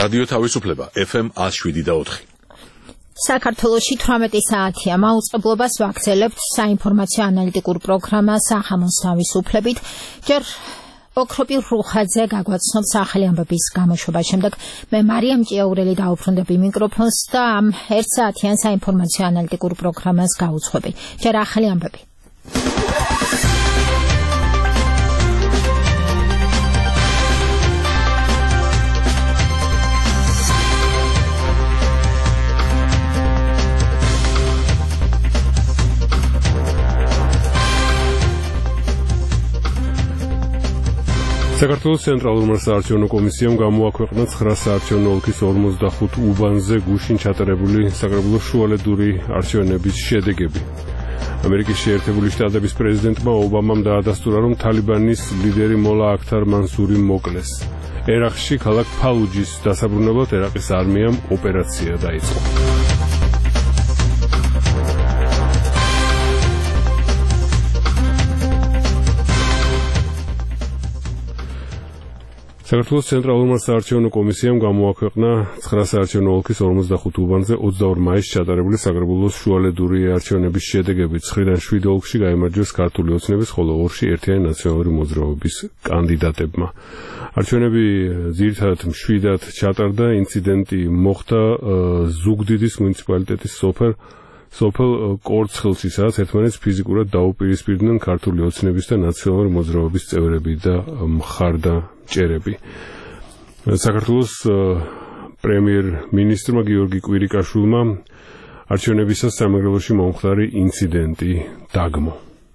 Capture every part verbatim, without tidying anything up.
რადიო თავისუფლება ეფ ემ ათს შვიდი და ოთხი. საქართველოში თვრამეტი საათია მაუწყებლობას ვაგრძელებთ საინფორმაციო ანალიტიკურ პროგრამა სახამოს თავისუფლებით. ჯერ ოქროპი რუხაძე გაგვაცნობს ახალი ამბების გამოშვების შემდეგ მე მარიამ ჭიაურელი დაუბრუნდები მიკროფონს და ამ ერთ საათიან საინფორმაციო ანალიტიკურ პროგრამას გავუძღვები. ჯერ ახალი ამბები. საქართველოს ცენტრალურმა საარჩევნო კომისიამ გამოაქვეყნა ცხრა საარჩევნო ოლქის ორმოცდახუთ უბანზე გუშინ ჩატარებული საკრებულოს შუალედური არჩევნების შედეგები. ამერიკის შეერთებული შტატების პრეზიდენტმა ობამამ დაადასტურა, რომ თალიბანის ლიდერი მოლა აქთარ მანსური მოკლეს. ერაყში ქალაქ ფალუჯის დასაბრუნებლად ერაყის არმიამ ოპერაცია დაიწყო. საქართველოს ცენტრალურმა საარჩევნო კომისიამ გამოაქვეყნა ცხრა საარჩევნო ოლქის ორმოცდახუთ უბანზე ოცდაორ მაისს ჩატარებული საკრებულოს შუალედური არჩევნების შედეგები. ცხრიდან შვიდ ოლქში გაიმარჯვეს ქართული ოცნების, ხოლო ორში ერთიანი ნაციონალური მოძრაობის კანდიდატებმა. არჩევნები ძირითადად მშვიდად ჩატარდა. ინციდენტი მოხდა ზუგდიდის მუნიციპალიტეტის სოფელ სოფელ კორცხელში, სადაც ერთმანეთს ფიზიკურად დაუპირისპირდნენ ქართული ოცნების და ნაციონალური მოძრაობის წევრები და მხარდამჭერები. საქართველოს პრემიერ-მინისტრმა გიორგი კვირიკაშვილმა არჩევნებისას სამეგრელოში მომხდარი ინციდენტი დაგმო.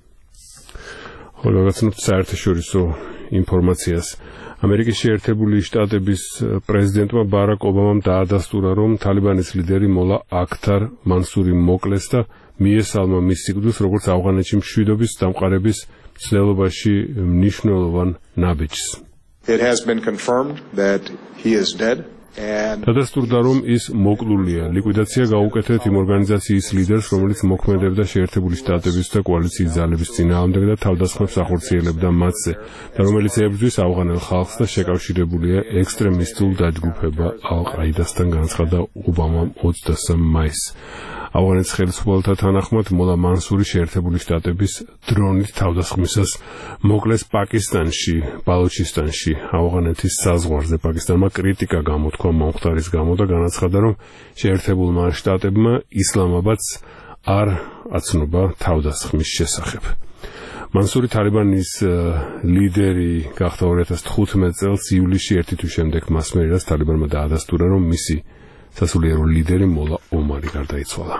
ხოლო გაგაცნობთ საერთაშორისო ინფორმაციას. ამერიკის შეერთებული შტატების პრეზიდენტმა ბარაკ ობამამ დაადასტურა, რომ თალიბანის ლიდერი მოლა აქთარ მანსური მოკლეს და მიესალმა მის სიკვდილს, როგორც ავღანეთში მშვიდობის დამყარების მცდელობაში მნიშვნელოვან ნაბიჯს. It has been confirmed that he is dead. დადასტურდა, რომ ის მოკლულია. ლიკვიდაცია გაუკეთეთ იმ ორგანიზაციის ლიდერს, რომელიც მოქმედებდა შეერთებული შტატების და კოალიციის ძალების წინააღმდეგ და თავდასხმებს ახორციელებდა მათზე და რომელიც ებრძვის ავღანელ ხალხს და შეკავშირებულია ექსტრემისტულ დაჯგუფება ალ-ყაიდასთან, განაცხადა ობამამ ოცდასამ მაისს. ავღანეთის ხელისუფლებათა თანახმად მოლა მანსური შეერთებული შტატების დრონით თავდასხმისას მოკლეს პაკისტანში, ბალუჩისტანში, ავღანეთის საზღვარზე. პაკისტანმა კრიტიკა გამოთქვა მომხდარის გამო და განაცხადა, რომ შეერთებულმა შტატებმა ისლამაბადს არ აცნობა თავდასხმის შესახებ. მანსური თალიბანის ლიდერი გახდა ორი ათას თხუთმეტ წელს ივლისში, ერთი თვის შემდეგ მას მერიდას თალიბანმა დაადასტურა, რომ მისი სასულიერო ლიდერი მოლა ომარი გარდაიცვალა.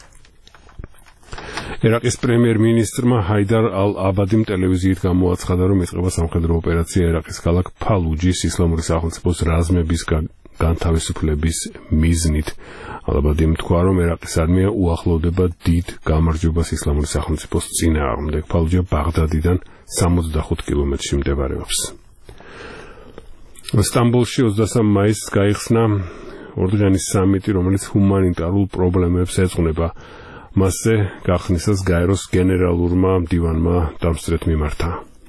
ერაყის პრემიერ-მინისტრმა ჰაიდარ ალ-აბადიმ ტელევიზიით გამოაცხადა, რომ იწყება სამხედრო ოპერაცია ერაყის ქალაქ ფალუჯის ისლამური სახელმწიფოს რაზმების განთავისუფლების მიზნით. ალ-აბადიმ თქვა, რომ ერაყის არმია უახლოვდება დიდ გამარჯვებას ისლამური სახელმწიფოს წინააღმდეგ. ფალუჯა ბაღდადიდან სამოცდახუთ კილომეტრში მდებარეობს. სტამბოლში ოცდასამ მაისს გაიხსნა ორდღიანი სამიტი, რომელიც ჰუმანიტარულ პრობლემებს ეძღვნება. მასზე გახსნისას გაეროს გენერალურმა მდივანმა დამსწრეთ მიმართა.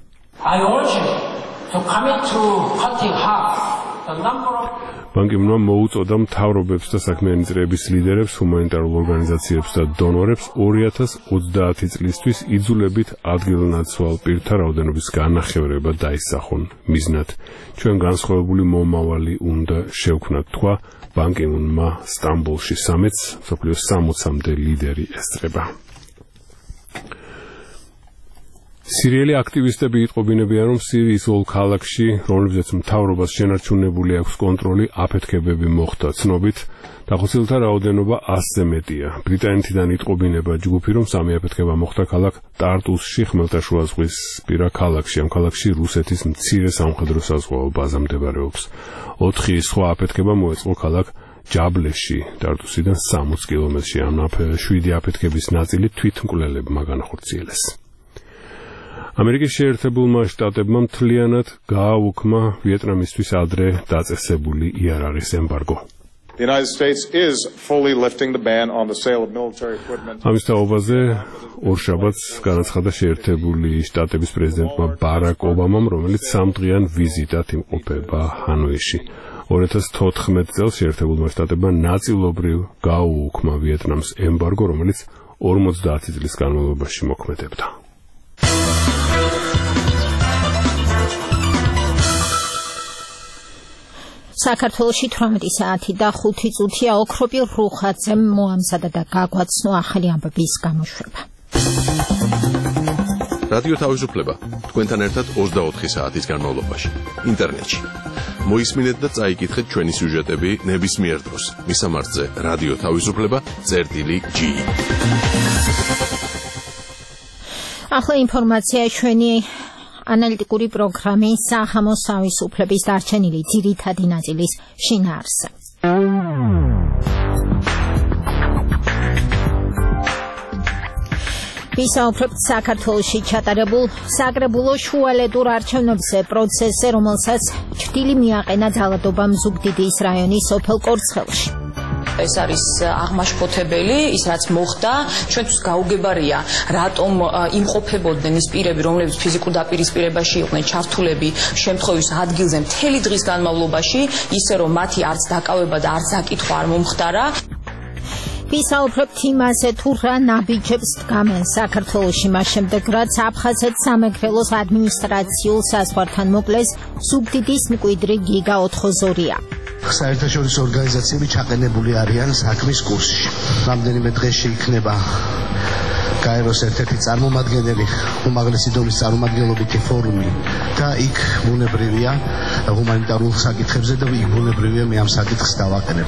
ბან კი მუნმა მოუწოდა მთავრობებს და საქმიანი წრეების ლიდერებს, ჰუმანიტარულ ორგანიზაციებს და დონორებს ორი ათას ოცდაათი წლისთვის იძულებით ადგილნაცვალ პირთა რაოდენობის განახევრება დაისახონ მიზნად. ჩვენ განსხვავებული მომავალი უნდა შევქმნათ, თქვა ბან კი მუნმა სტამბოლში სამეტს, მსოფლიოს სამოცამდე ლიდერი ესწრება. სირიელი აქტივისტები იტყობინებიან, რომ სირიის ოლ ქალაქში, რომლებზეც მთავრობას შენარჩუნებული აქვს კონტროლი, აფეთქებები მოხდა. ცნობით, დახოცილთა რაოდენობა ასზე მეტია. ბრიტანეთიდან იტყობინება ჯგუფი, რომ სამი აფეთქება მოხდა ქალაქ ტარტუსში, ხმელთაშუა ზღვისპირა ქალაქში. ამ ქალაქში რუსეთის მცირე სამხედრო საზღვაო ბაზა მდებარეობს. ოთხი სხვა აფეთქება მოეწყო ქალაქ ჯაბლეში, ტარტუსიდან სამოცი კილომეტრში. ამ შვიდი აფეთქების ნაწილი თვითმკვლელებმა განახორციელეს. ამერიკის შეერთებულმა შტატებმა მთლიანად გააუქმა ვიეტნამისთვის ადრე დაწესებული იარაღის ემბარგო. The United States is fully lifting the ban on the sale of military equipment. ამის თაობაზე ორშაბათს განაცხადა შეერთებული შტატების პრეზიდენტმა ბარაკ ობამამ, რომელიც სამდღიან ვიზიტად იმყოფება ჰანოიში. ორი ათას თოთხმეტ წელს შეერთებულმა შტატებმა ნაწილობრივ გაუუქმა ვიეტნამს ემბარგო, რომელიც ორმოცდაათი წლის განმავლობაში მოქმედებდა. საქართველოში თვრამეტი საათი და ხუთი წუთია. ოქროპირ რუხაძემ მოამზადა და გაგვაცნო ახალი ამბების გამოშვება. რადიო თავისუფლება თქვენთან ერთად ოცდაოთხი საათის განმავლობაში ინტერნეტში. მოისმინეთ და წაიკითხეთ ჩვენი სიუჟეტები ნებისმიერ დროს. მისამართზე რადიო თავისუფლება წერტილი ჯი. ახლა ინფორმაცია ჩვენი ანალიტიკური პროგრამის სახამოს თავისუფლების დარჩენილი ძირითადი ნაწილის შინაარსზე. ვისაუბრებთ საქართველოში ჩატარებულ საკრებულო შუალედურ არჩევნებზე პროცესზე, რომელსაც ჩრდილი მიაყენა ძალადობამ ზუგდიდის რაიონის სოფელ კორცხელში. ეს არის აღმაშფოთებელი, ის რაც მოხდა, ჩვენთვის გაუგებარია, რატომ იმყოფებოდნენ ის პირები, რომლებიც ფიზიკურ დაპირისპირებაში იყვნენ ჩართულები შემთხვევის ადგილზე მთელი დღის განმავლობაში, ისე რომ მათი არც დაკავება და არც საკითხვა არ მომხდარა. ვისაუბრებთ იმაზე, თუ რა ნაბიჯებს დგამენ საქართველოში მას შემდეგ, რაც აფხაზეთ სამეგრელოს ადმინისტრაციულ საზღვართან მოკლეს ზუგდიდის მკვიდრი გიგა ოთხოზორია. საერთაშორისო ორგანიზაციები ჩაყენებული არიან საქმის კურსში. რამდენიმე დღეში იქნება გაეროს ერთ-ერთი წარმომადგენელი, უმაღლესი დონის წარმომადგენლობითი ფორუმი და იქ ბუნებრივია ჰუმანიტარულ საკითხებზე და იქ ბუნებრივია მე ამ საკითხს დავაყენებ.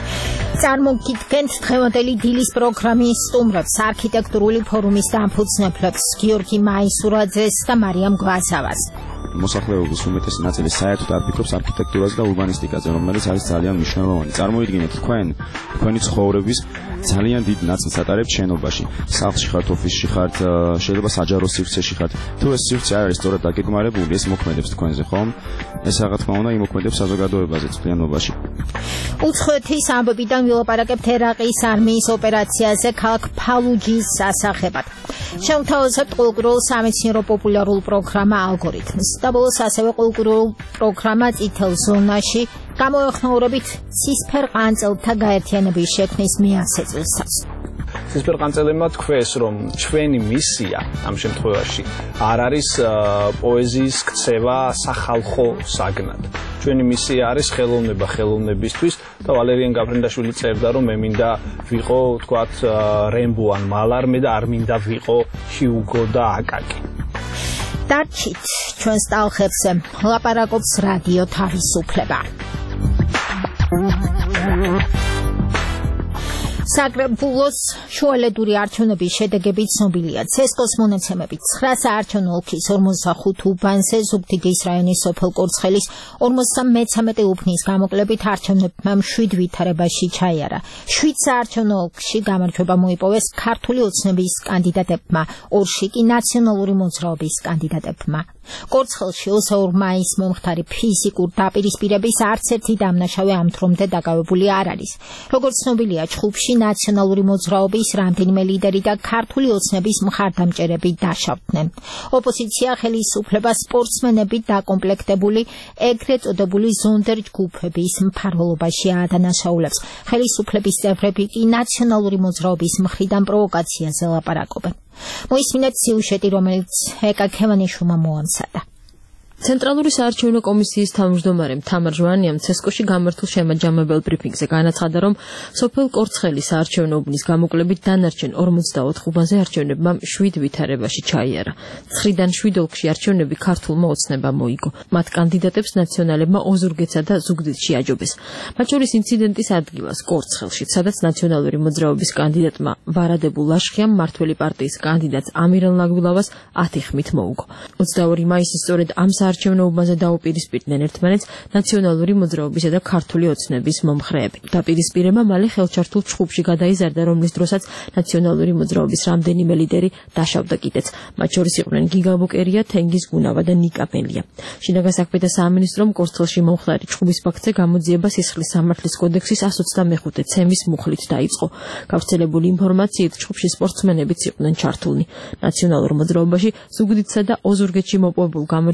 წარმოგიდგენთ დღევანდელი დილის პროგრამის სტუმრებს, არქიტექტურული ფორუმის დამფუძნებლებს გიორგი მაისურაძეს და მარიამ გვასავას. მოსახლეობის უმეტესი ნაწილი საერთოდ არ ფიქრობს არქიტექტურაზე და ურბანისტიკაზე, რომელიც არის ძალიან მნიშვნელოვანი. წარმოიდგინეთ თქვენ, თქვენი ცხოვრების ძალიან დიდ ნაწილს ატარებთ შენობაში. სახლში ხართ, ოფისში ხართ, შეიძლება საჯარო სივრცეში ხართ. თუ ეს სივრცე არ არის სწორად დაგეგმარებული, ეს მოქმედებს თქვენზე, ხომ? ეს რა თქმა უნდა იმოქმედებს საზოგადოებაზე წყლიანობაში. უცხოეთის ამბებიდან ვილაპარაკებთ ერაყის არმიის ოპერაციაზე ქალაქ ფალუჯის სასახებად. შევთავაზებთ კულტურულ სამეცნიერო პოპულარულ პროგრამა ალგორითმს და ბოლოს ასევე კულტურულ პროგრამა წითელ ზონაში გამოეხმაურებით ცისფერ ყანწელთა გაერთიანების შექმნის მიასეწილსაც. ცისფერ ყანწელებმა თქვეს, რომ ჩვენი მისია ამ შემთხვევაში არ არის პოეზიის ქცევა სახალხო საგნად. ჩვენი მისია არის ხელოვნება ხელოვნებისთვის და ვალერიან გაფრინდაშვილი წერდა, რომ მე მინდა ვიყო, თქვათ, რემბო ან მალარმე და არ მინდა ვიყო ჰიუგო და აკაკი. დარჩით ჩვენს ტალხებზე, ლაპარაკობს რადიო თავისუფლება. საკრებულოს შუალედური არჩევნების შედეგები ცნობილია. ცესკოს მონაცემებით ცხრა საარჩევნო ოლქის ორმოცდახუთ უბანზე ზუგდიდის რაიონის სოფელ კორცხელის ორმოცდამეცამეტე უბნის გამოკლებით არჩევნებმა შვიდ ვითარებაში ჩაიარა. შვიდ საარჩევნო ოლქში გამარჯვება მოიპოვეს ქართული ოცნების კანდიდატებმა, ორში კი ნაციონალური მოძრაობის კანდიდატებმა. კორცხელში ოცდაორ მაისს მომხდარი ფიზიკურ დაპირისპირების არც ერთი დამნაშავე ამ დრომდე დაკავებული არ არის. როგორც ცნობილია, ჯგუფში ნაციონალური მოძრაობის რამდენიმე ლიდერი და ქართული ოცნების მხარდამჭერები დაშავდნენ. ოპოზიცია ხელისუფლება სპორტსმენებით დაკომპლექტებული ეგრეთ წოდებული ზონდერ ჯგუფების მფარველობაშია დანაშაულებს. ხელისუფლების წევრები კი ნაციონალური მოძრაობის მხრიდან პროვოკაციაზე ლაპარაკობენ. მოისმინეთ სიუჟეტი, რომელიც ეკა ქევანიშვილმა მოამზადა. ცენტრალური საარჩევნო კომისიის თავმჯდომარემ თამარ ჟვანიამ ცესკოში გამართულ შემაჯამებელ ბრიფინგზე განაცხადა, რომ სოფელ კორცხელის საარჩევნო უბნის გამოკლებით დანარჩენ ორმოცდაოთხ უბანზე არჩევნებმა შვიდ ვითარებაში ჩაიარა. ცხრიდან შვიდ ოლქში არჩევნები ქართულმა ოცნებამ მოიგო. მათ კანდიდატებს ნაციონალებმა ოზურგეთსა და ზუგდიდში აჯობეს. მათ შორის ინციდენტის ადგილას კორცხელში, სადაც ნაციონალური მოძრაობის კანდიდატმა ვარადებულ ლაშხიამ მართველი პარტიის კანდიდატს ამირან ლაგვილავას ათი ხმით მოუგო. ოცდაორი მაისი სწორედ ამ საარჩევნო უბანზე დაუპირისპირდნენ ერთმანეთს ნაციონალური მოძრაობისა და ქართული ოცნების მომხრეები. დაპირისპირება მალე ხელჩართულ ჩხუბში გადაიზარდა, რომლის დროსაც ნაციონალური მოძრაობის რამდენიმე ლიდერი დაშავდა კიდეც. მათ შორის იყვნენ გიგა ბუკერია, თენგიზ გუნავა და ნიკა პენლია. შინაგან საქმეთა სამინისტრომ კორცხელში მომხდარი ჩხუბის ფაქტზე გამოძიება სისხლის სამართლის კოდექსის εκατს ოცდამეხუთე ცემის მუხლით დაიწყო. გავრცელებული ინფორმაციით ჩხუბში სპორტსმენებიც იყვნენ ჩართულნი. ნაციონალურ მოძრაობაში ზუგდიდსა და ოზურგეთში მოპოვებულ გამარჯვებას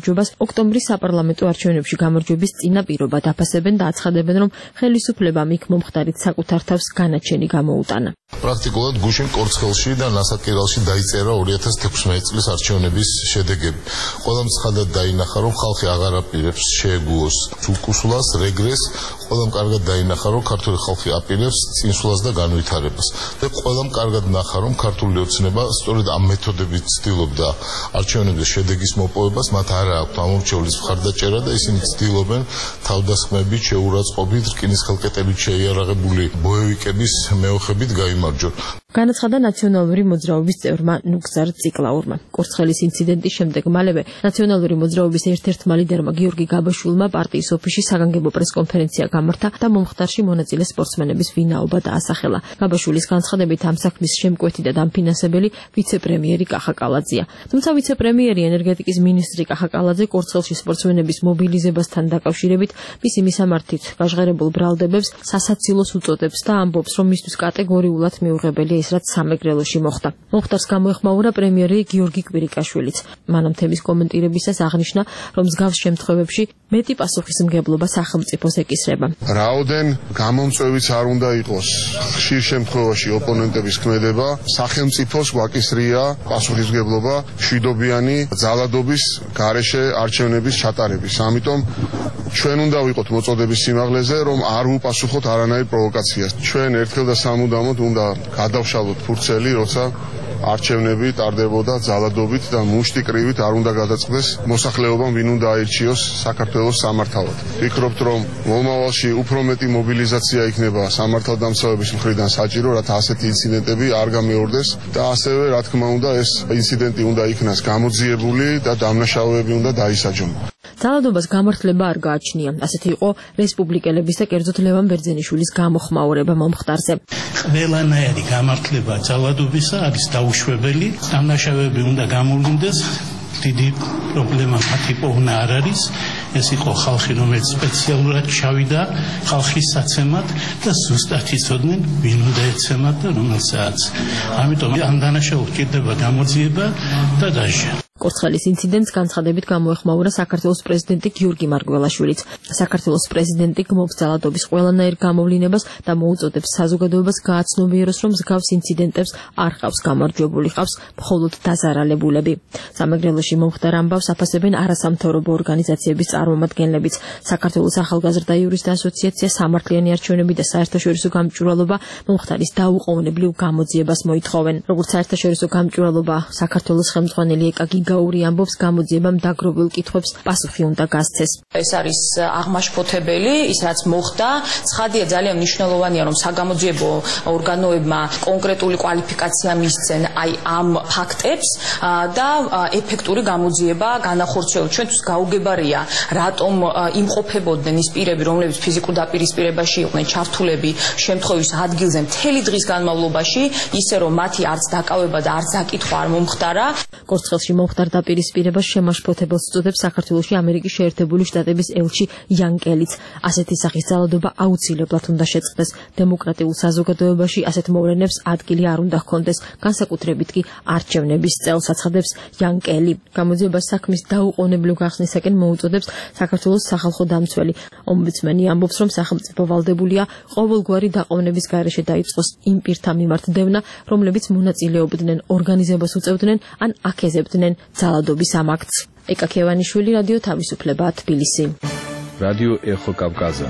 ოქტომბრის საპარლამენტო არჩევნებში გამარჯვების წინაპირობა დაფასებენ და აცხადებენ, რომ ხელისუფლებამ იქ მომხდარით საკუთარ თავს განაჩენი გამოუტანა. პრაქტიკულად გუშინ კორცხელში და ნასაკირალში დაიწერა ორი ათას თექვსმეტი წლის არჩევნების შედეგები. ყველამ ცხადად დაინახა, რომ ხალხი აღარ აპირებს შეეგუოს უკუსლას, რეგრესს, ყველამ კარგად დაინახა, რომ ქართული ხალხი აპირებს წინსვლას და განვითარებას. და ყველამ კარგად ნახა, რომ ქართული ოცნება სწორედ ამ მეთოდებით ცდილობდა არჩევნების შედეგის მოპოვებას, მათ არ აქვთ ამორჩევლის მხარდაჭერა და ისინი ცდილობენ თავდასხმებით, შეურაცხყოფით, რკინის ხელკეტებით შეიარაღებული ბოევიკების მეოხებით გაიმარჯვონ. განაცხადა ნაციონალური მოძრაობის წევრმა ნუგზარ ციკლაურმა. კორცხელის ინციდენტის შემდეგ მალევე ნაციონალური მოძრაობის ერთ-ერთმა ლიდერმა გიორგი გაბაშვილმა პარტიის ოფისში საგანგებო პრესკონფერენცია გამართა და მომხდარში მონაწილე სპორტსმენების ვინაობა დაასახელა. გაბაშვილის განცხადებით ამ საქმის შემკვეთი და დამფინანსებელი ვიცე-პრემიერი კახა კალაძეა. თუმცა ვიცე-პრემიერი ენერგეტიკის მინისტრი კახა კალაძე კორცხელში სპორტსმენების მობილიზებასთან დაკავშირებით მისი მისამართით გაჟღერებულ ბრალდებებს სასაცილოს უწოდებს და ამბობს, რომ მისთვის კატეგორიულად მიუღებელია ის, რაც სამეგრელოში მოხდა. მომხდარს გამოეხმაურა პრემიერი გიორგი კვირიკაშვილიც. მან ამ თემის კომენტირებისას აღნიშნა, რომ მსგავს შემთხვევებში მეტი პასუხისმგებლობა სახელმწიფოს ეკისრება. რაოდენ გამომწვევიც არ უნდა იყოს ხშირ შემთხვევაში ოპონენტების ქმედება, სახელმწიფოს გვაკისრია პასუხისმგებლობა მშვიდობიანი ძალადობის გარეშე არჩევნების ჩატარების. ამიტომ ჩვენ უნდა ვიყოთ მოწოდების სიმაღლეზე, რომ არ ვუპასუხოთ არანაირ პროვოკაციას. ჩვენ ერთხელ და სამუდამოდ უნდა გადავშალოთ ფურცელი, როცა არჩევნები ტარდებოდა ძალადობით და მუშტი კრივით არ უნდა გადაწყდეს მოსახლეობამ, ვინ უნდა აირჩიოს საქართველოს სამართავად. ვფიქრობთ, რომ მომავალში უფრო მეტი მობილიზაცია იქნება სამართალდამცავების მხრიდან საჭირო, რათა ასეთი ინციდენტები არ გამეორდეს და ასევე, რა თქმა უნდა, ეს ინციდენტი უნდა იქნას გამოძიებული და დამნაშავეები უნდა დაისაჯონ. ძალადობას გამართლება არ გააჩნია. ასეთი იყო რესპუბლიკელების და კერძოდ ლევან ბერძენიშვილის გამოხმაურება მომხდარზე. ყველანაირი გამართლება ძალადობისა არის დაუშვებელი. დამნაშავეები უნდა გამოვლინდეს. დიდი პრობლემა მათი პოვნა არ არის. ეს იყო ხალხი, რომელიც სპეციალურად ჩავიდა ხალხის საცემად და ზუსტად იცოდნენ, ვინ უნდა ეცემათ და რომელ საათს. ამიტომ ამ დანაშაულს ჭირდება გამოძიება და დასჯა. კორცხელის ინციდენტს განცხადებით გამოეხმაურა საქართველოს პრეზიდენტი გიორგი მარგველაშვილიც. საქართველოს პრეზიდენტი გმობს ძალადობის ყველანაირ გამოვლინებას და მოუწოდებს საზოგადოებას გააცნობიეროს, რომ მსგავს ინციდენტებს არ ყავს გამარჯვებული, ყავს მხოლოდ დაზარალებულები. სამეგრელოში მომხდარ ამბავს აფასებენ არასამთავრობო ორგანიზაციების წარმომადგენლებიც. საქართველოს ახალგაზრდა იურისტთა ასოციაცია, სამართლიანი არჩევნები და საერთაშორისო გამჭვირვალობა მომხდარის დაუყოვნებლივ გამოძიებას მოითხოვენ. როგორც საერთაშორისო გამჭვირვალობა საქართველოს ხელმძღვანელი ეკაგი გაური ამბობს, გამოძიებამ დაგროვილ კითხვებს პასუხი უნდა გასცეს. ეს არის აღმაშფოთებელი, ის რაც მოხდა. ცხადია, ძალიან მნიშვნელოვანია, რომ საგამოძიებო ორგანოებმა კონკრეტული კვალიფიკაცია მისცენ აი ამ ფაქტებს და ეფექტური გამოძიება განახორციელონ. ჩვენთვის გაუგებარია, რატომ იმყოფებოდნენ ის პირები, რომლებიც ფიზიკურ დაპირისპირებაში იყვნენ ჩართულები შემთხვევის ადგილზე მთელი დღის განმავლობაში, ისე რომ მათი არც დაკავება და არც დაკითხვა არ მომხდარა. კორცხელში მომხდარ დაპირისპირებას შემაშფოთებელს უწოდებს საქართველოში ამერიკის შეერთებული შტატების ელჩი იან კელიც. ასეთი სახის ძალადობა აუცილებლად უნდა შეწყდეს. დემოკრატიულ საზოგადოებაში ასეთ მოვლენებს ადგილი არ უნდა ჰქონდეს, განსაკუთრებით კი არჩევნების წელს, აცხადებს იან კელი. გამოძიებას საქმის დაუყოვნებლივ გახსნისაკენ მოუწოდებს საქართველოს სახალხო დამცველი. ომბუდსმენი ამბობს, რომ სახელმწიფო ვალდებულია ყოველგვარი დაყოვნების გარეშე დაიწყოს იმ პირთა მიმართ დევნა, რომლებიც მონაწილეობდნენ, ორგანიზებას უწევდნენ ან აქეზებდნენ ძალადობის ამ აქტს. ეკა ქევანიშვილი, რადიო თავისუფლება, თბილისი. რადიო ეხო კავკაზა.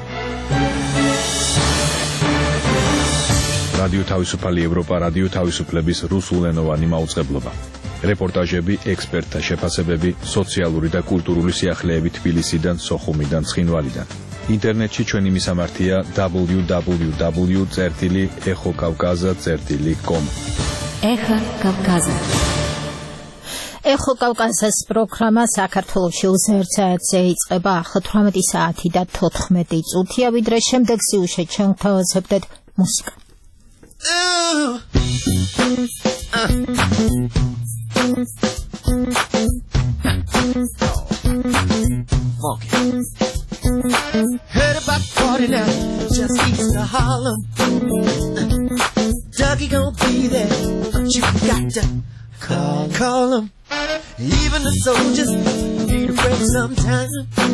რადიო თავისუფალი ევროპა, რადიო თავისუფლების რუსულენოვანი მაუწყებლობა. რეპორტაჟები, ექსპერტთა შეფასებები, სოციალური და კულტურული სიახლეები თბილისიდან, სოხუმიდან, ცხინვალიდან. ინტერნეტში ჩვენი მისამართია დაბლიუ დაბლიუ დაბლიუ წერტილი ეხო კავკაზა წერტილი კომ. ეხა კავკაზა. ეხო კავკაზას პროგრამა საქართველოში უზერც საათზე იწყება ახლა თვრამეტი საათი და თოთხმეტი წუთია, ვიდრე შემდეგ სიუჟეტ შევთავაზებდეთ მუსიკა. Heard about party now, just east of Harlem. Dougie gon' be there, but you got to call, call him. Even the soldiers need a break sometime.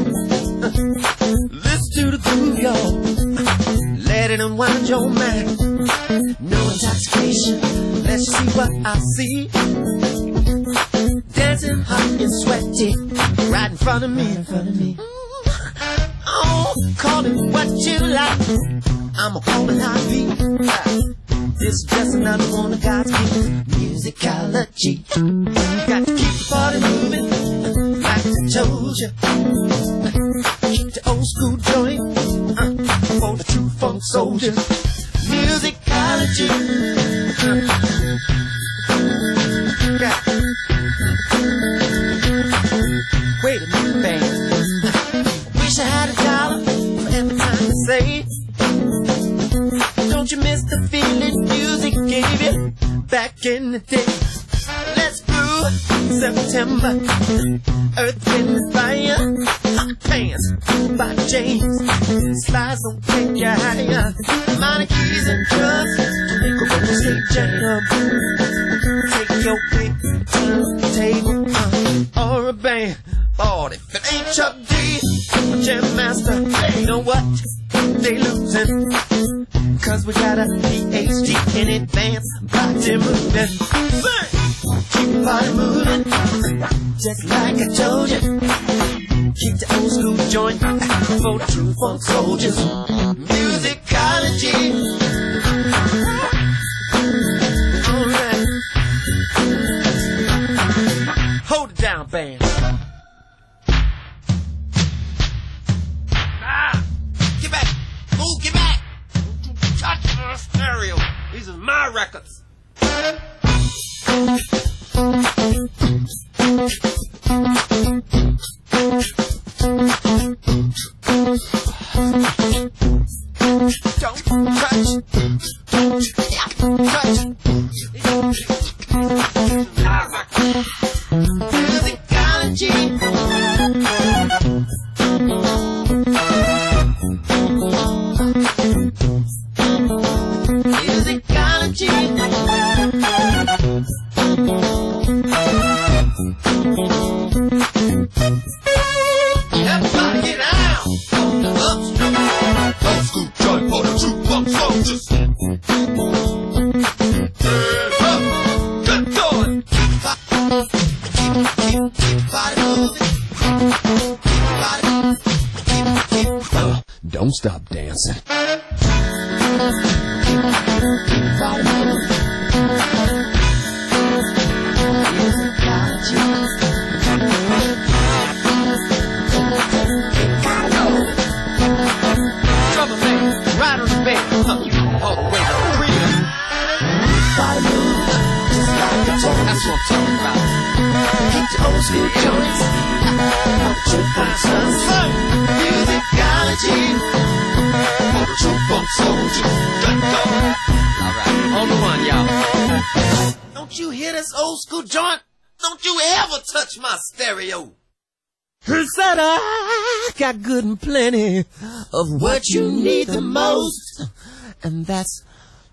Listen to the groove, y'all. Let it unwind your mind. No intoxication. Let's see what I see. Dancing hot and sweaty, right in front of me, in front of me. Oh, call it what you like. I'ma call it how it be. This is just another one of God's gift, musicology. Got to keep the party moving, like I told you. Keep the old school joint uh, for the true funk soldiers. Musicology. Got Wait a minute, band. Wish I had a dollar for every time you say it. Don't you miss the feeling music gave you back in the day? Let's groove September. Earth, Wind, and Fire. Hot Pants by James. Slides don't take you higher. Minor keys and drums to make a roll straight jam. Take your pick, turntable uh, or a band. Lord, if it ain't Chuck D, a jam master, you know what? They losing. Cause we got a P H D in advance body movement. Keep the body moving, just like I told you. Keep the old school joint for the true funk soldiers. Musicology. Alright. Hold it down, band. Stereo. These are my records. Don't touch. Don't touch. Musicology. Everybody get out! Old school joint for the true funk soldiers. Good going. Keep, keep, keep body moving. Keep body, keep, keep. Uh, don't stop dancing. Keep body moving. That's what I'm talking about. Keep the old school joints. True funk soldiers. Musicology. For the true funk soldiers. Alright, on the one, y'all. Don't you hear this old school joint? Don't you ever touch my stereo. He said I got good and plenty of what you need the most. And that's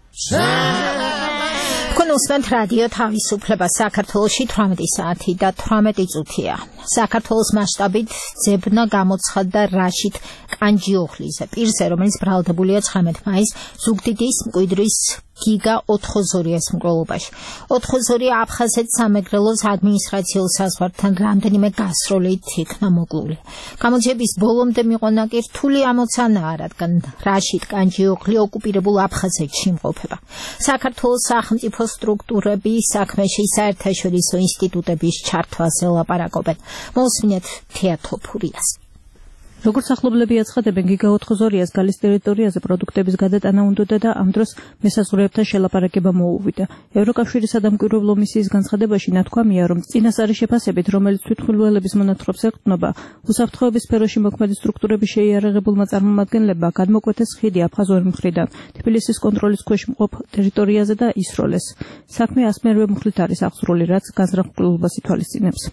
თქვენ უსმენთ რადიო თავისუფლება საქართველოში თვრამეტი საათი და თვრამეტი წუთია. საქართველოს მასშტაბით ძებნა გამოცხადდა რაშიდ კანჯიოხლიზე, პირზე, რომელიც ბრალდებულია ცხრამეტ მაისს ზუგდიდის მკვიდრის გიგა ოთხოზორიას მკვლელობაში. ოთხოზორია აფხაზეთის სამეგრელოს ადმინისტრაციულ საზღვართან რამდენიმე გასროლით იქნა მოკლული. გამოძიების ბოლომდე მიყონა კი რთული ამოცანაა, რადგან რაშიდ კანჯიოხლი ოკუპირებულ აფხაზეთში იმყოფება. საქართველოს სახელმწიფო სტრუქტურები საქმეში საერთაშორისო ინსტიტუტების ჩართვაზე ლაპარაკობენ. მოსმინეთ თეატოფურიას. როგორც ახლობლები აცხადებენ, გიგა ოთხოზორიას გალის ტერიტორიაზე პროდუქტების გადატანა უნდოდა და ამ დროს მესაზღვრეებთან შელაპარაკება მოუვიდა. ევროკავშირის სადამკვირვებლო მისიის განცხადებაში ნათქვამია, რომ წინასწარი შეფასებით, რომელიც თვითმხილველების მონათხრობს ეყრდნობა, უსაფრთხოების სფეროში მოქმედი სტრუქტურების შეიარაღებულმა წარმომადგენლებმა გადმოკვეთეს ხიდი აფხაზური მხრიდან თბილისის კონტროლის ქვეშ მყოფ ტერიტორიაზე და ისროლეს. საქმე ასმერვე მუხლით არის აღსრული, რაც განზრახულობას ითვალისწინებს.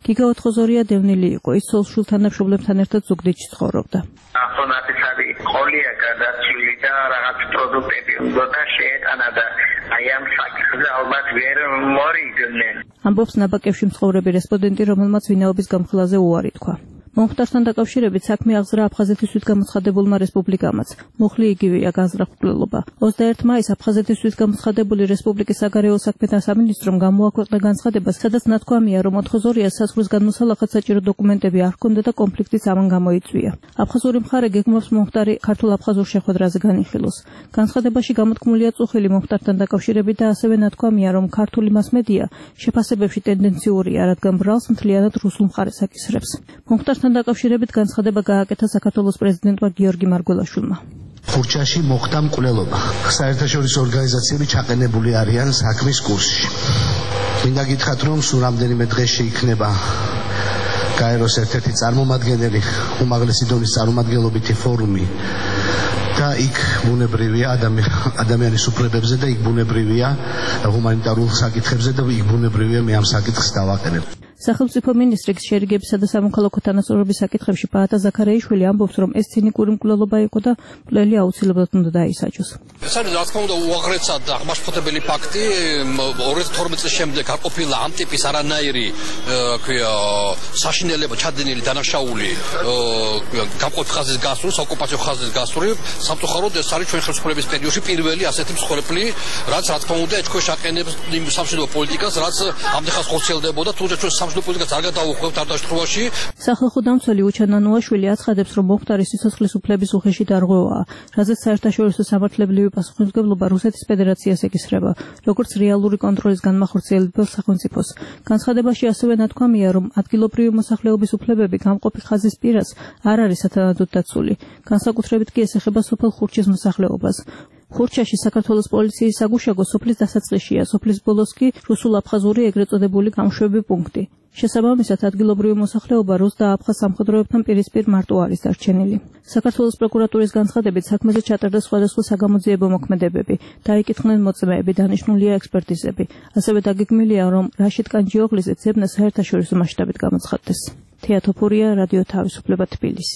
გიგა ოთხოზორია დევნილი იყო, ის ცოლ-შვილთან და მშობლებთან ერთად ზუგდიდში ცხოვრობდა. ავტომატურად ყოლია გადაცვლილი და რაღაც პროდუქტები უნდა შეეტანა და აი ამ საკითხზე ალბათ ვერ მორიგდნენ. ამბობს ნაბაკევში მცხოვრები რესპონდენტი, რომელმაც ვინაობის გამხელაზე უარი თქვა. მომხდართან დაკავშირებით საქმე აღზრა აფხაზეთისთვის გამოცხადებულმა რესპუბლიკამაც. მუხლი იგივეა განზრახულობა. ოცდაერთი მაისს აფხაზეთისთვის გამოცხადებული რესპუბლიკის საგარეო საქმეთა სამინისტრომ გამოაქვეყნა განცხადება, სადაც ნათქვამია, რომ ოთხოზორიას საზღვრის გადმოსალახად საჭირო დოკუმენტები არ ჰქონდა და კონფლიქტიც ამან გამოიწვია. აფხაზური მხარე გეგმავს მომხდარი ქართულ-აფხაზურ შეხვედრაზე განიხილოს. განცხადებაში გამოთქმულია წუხილი მომხდართან დაკავშირებით და ასევე ნათქვამია, რომ ქართული მასმედია შეფასებებში ტენდენციურია, რადგან ბრალს მთლიანად რუსულ მხარეს აკისრებს. მომხდარ თან დაკავშირებით განცხადება გააკეთა საქართველოს პრეზიდენტმა გიორგი მარგველაშვილმა. ხურჩაში მოხდა მკვლელობა. საერთაშორისო ორგანიზაციები ჩაყენებული არიან საქმის კურსში. მინდა გითხრათ, რომ სულ რამდენიმე დღეში იქნება გაეროს ერთ-ერთი წარმომადგენელი, უმაღლესი დონის წარმომადგენლობითი ფორუმი და იქ ბუნებრივია ადამიანის უფლებებზე და იქ ბუნებრივია ჰუმანიტარულ საკითხებზე და იქ ბუნებრივია მე ამ საკითხს დავაყენებ. სახელმწიფო მინისტრის შერიგებისა და სამოქალაქო თანასწორობის საკითხებში პაატა ზაქარიაშვილი ამბობს, რომ ეს ცინიკური მკვლელობა იყო და მკვლელი აუცილებლად უნდა დაისაჯოს. ეს არის რა თქმა უნდა უაღრესად აღმაშფოთებელი ფაქტი. ორი ათას თორმეტ წლის შემდეგ არ ყოფილა ამ ტიპის არანაირი ქვია საშინელება ჩადენილი დანაშაული გამყოფი ხაზის გასული, ოკუპაციო ხაზის გასული. სამწუხაროდ ეს არის ჩვენ ხელისუფლების პერიოდში პირველი ასეთი მსხვერპლი, რაც რა თქმა უნდა ეჭქვეშ აყენებს იმ სამშვიდობო პოლიტიკას, რაც ამდენ ხანს ხორციელდებოდა, თუმცა ჩვენ სამშვიდობო პოლიტიკას არ გადავუხვევთ არ დაშრობაში. სახალხო დამცველი უჩა ნანუაშვილი აცხადებს, რომ მომხდარი სიცოცხლის უფლების უხეში დარღვევაა, რაზეც საერთაშორისო სამართლებრივი პასუხისმგებლობა რუსეთის ფედერაციას ეკისრება, როგორც რეალური კონტროლის განმახორციელებელ სახელმწიფოს. განცხადებაში ასევე ნათქვამია, რომ ადგილობრივი მოსახლეობის უფლებები გამყოფი ხაზის პირას არ არის სათანადოდ დაცული. განსაკუთრებით კი ეს ეხება სოფელ ხურჩის მოსახლეობას. ხურჩაში საქართველოს პოლიციის საგუშაგო სოფლის დასაწყისშია, სოფლის ბოლოს კი რუსულ-აფხაზური ეგრეთ წოდებული გამშვები პუნქტი. შესაბამისად, ადგილობრივი მოსახლეობა რუს და აფხაზ სამხედროებთან პირისპირ მარტო არის დარჩენილი. საქართველოს პროკურატურის განცხადებით საქმეზე ჩატარდა სხვადასხვა საგამოძიებო მოქმედებები, დაიკითხნენ მოწმეები, დანიშნულია ექსპერტიზები. ასევე დაგეგმილია, რომ რაშიდ კანჯიოღლიზე ძებნა საერთაშორისო მასშტაბით გამოცხადდეს. თეა თოფურია, რადიო თავისუფლება, თბილისი.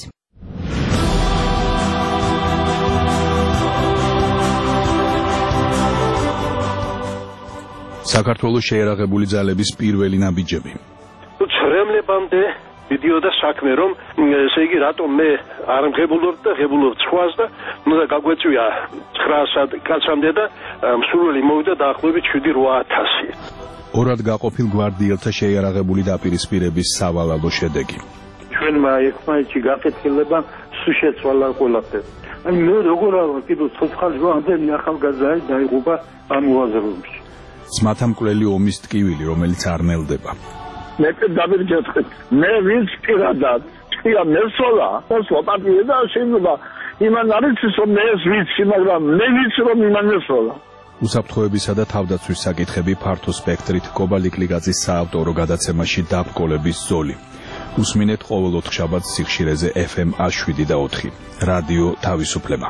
საქართველოს შეერაღებული ძალების პირველი ნაბიჯები. ცრემლებამდე მიდიოდა საქმე, რომ ესე იგი რატომ მე არ მღებულობ და ღებულობ სხვას და უნდა გაგვეწვია ცხრაასად კაცამდე და მსურველი მოვიდა დაახლოებით შვიდი რვა ათასი. ორად გაყოფილ გვარდიელთა შეიარაღებული დაპირისპირების სავალალო შედეგი. ჩვენმა ერთმანეთში გაკეთილება სულ შეცვალა ყველაფერი. აი მე როგორ არა კიდევ ცოცხალი ამდენი ახალგაზრდა დაიღუპა ამ უაზროებში. ძმათა მკვლელი ომის ტკივილი, რომელიც არ ნელდება. მე დავირჯეთხეთ. მე ვინც პირადად თქვია მესოლა, მოსვა პარტია და შეიძლება იმან არის რომ მე ეს ვიცი, მაგრამ მე ვიცი რომ იმან მესოლა. უსაფრთხოებისა და თავდაცვის საკითხები ფართო სპექტრით კობალიკლიგაძის საავტორო გადაცემაში დაბრკოლების ზოლი. უსმინეთ ყოველ ოთხშაბათს სიხშირეზე ეფ ემ შვიდ და ოთხი. რადიო თავისუფლება.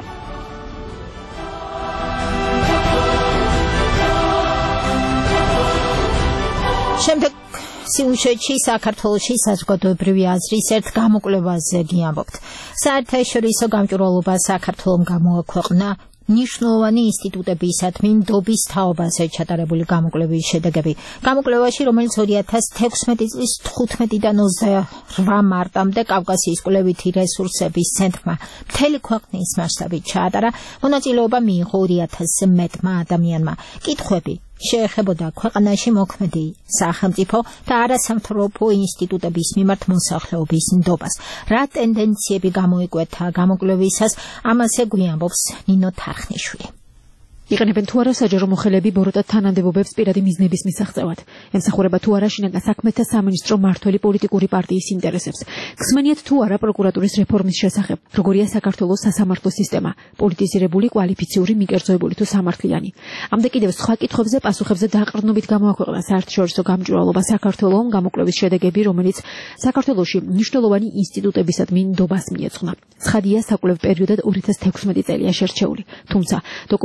შემდეგ სიუჟეტში საქართველოში საზოგადოებრივი აზრის ერთ გამოკვლევაზე გიამბობთ. საერთაშორისო გამჭვირვალობა საქართველომ გამოაქვეყნა ნიშნულოვანი ინსტიტუტებისადმი ნდობის თაობაზე ჩატარებული გამოკვლევის შედეგები. გამოკვლევაში, რომელიც ორი ათას თექვსმეტი წლის თხუთმეტიდან ოცდაორვა მარტამდე კავკასიის კვლევითი რესურსების ცენტრმა მთელი ქვეყნის მასშტაბით ჩაატარა, მონაწილეობა მიიღო ორი ათასზე მეტმა ადამიანმა. კითხვები შეეხებოდა ქვეყანაში მოქმედი სახელმწიფო და არასამთავრობო ინსტიტუტების მიმართ მოსახლეობის ნდობას. რა ტენდენციები გამოიკვეთა გამოკვლევისას, ამაზე გვიამბობს ნინო თარხნიშვილი. იყენებენ თუ არა საჯარო მოხელეები ბოროტად თანამდებობებს პირადი მიზნების მისაღწევად. ემსახურება თუ არა შინაგან საქმეთა სამინისტრო მართველი პოლიტიკური პარტიის ინტერესებს. გსმენიათ თუ არა პროკურატურის რეფორმის შესახებ. როგორია საქართველოს სასამართლო სისტემა, პოლიტიზირებული, კვალიფიციური, მიკერძოებული თუ სამართლიანი. ამდე კიდევ სხვა კითხვებზე პასუხებზე დაყრდნობით გამოაქვეყნა საერთაშორისო გამჭვირვალობა საქართველოს გამოკვლევის შედეგები, რომელიც საქართველოში მნიშვნელოვანი ინსტიტუტებისადმი ნდობას მიეძღვნა. ცხადია, საკვლევ პერიოდად ორი ათას თექვსმეტი წელია შერჩეული. თუმცა დოკუმენტში შედეგები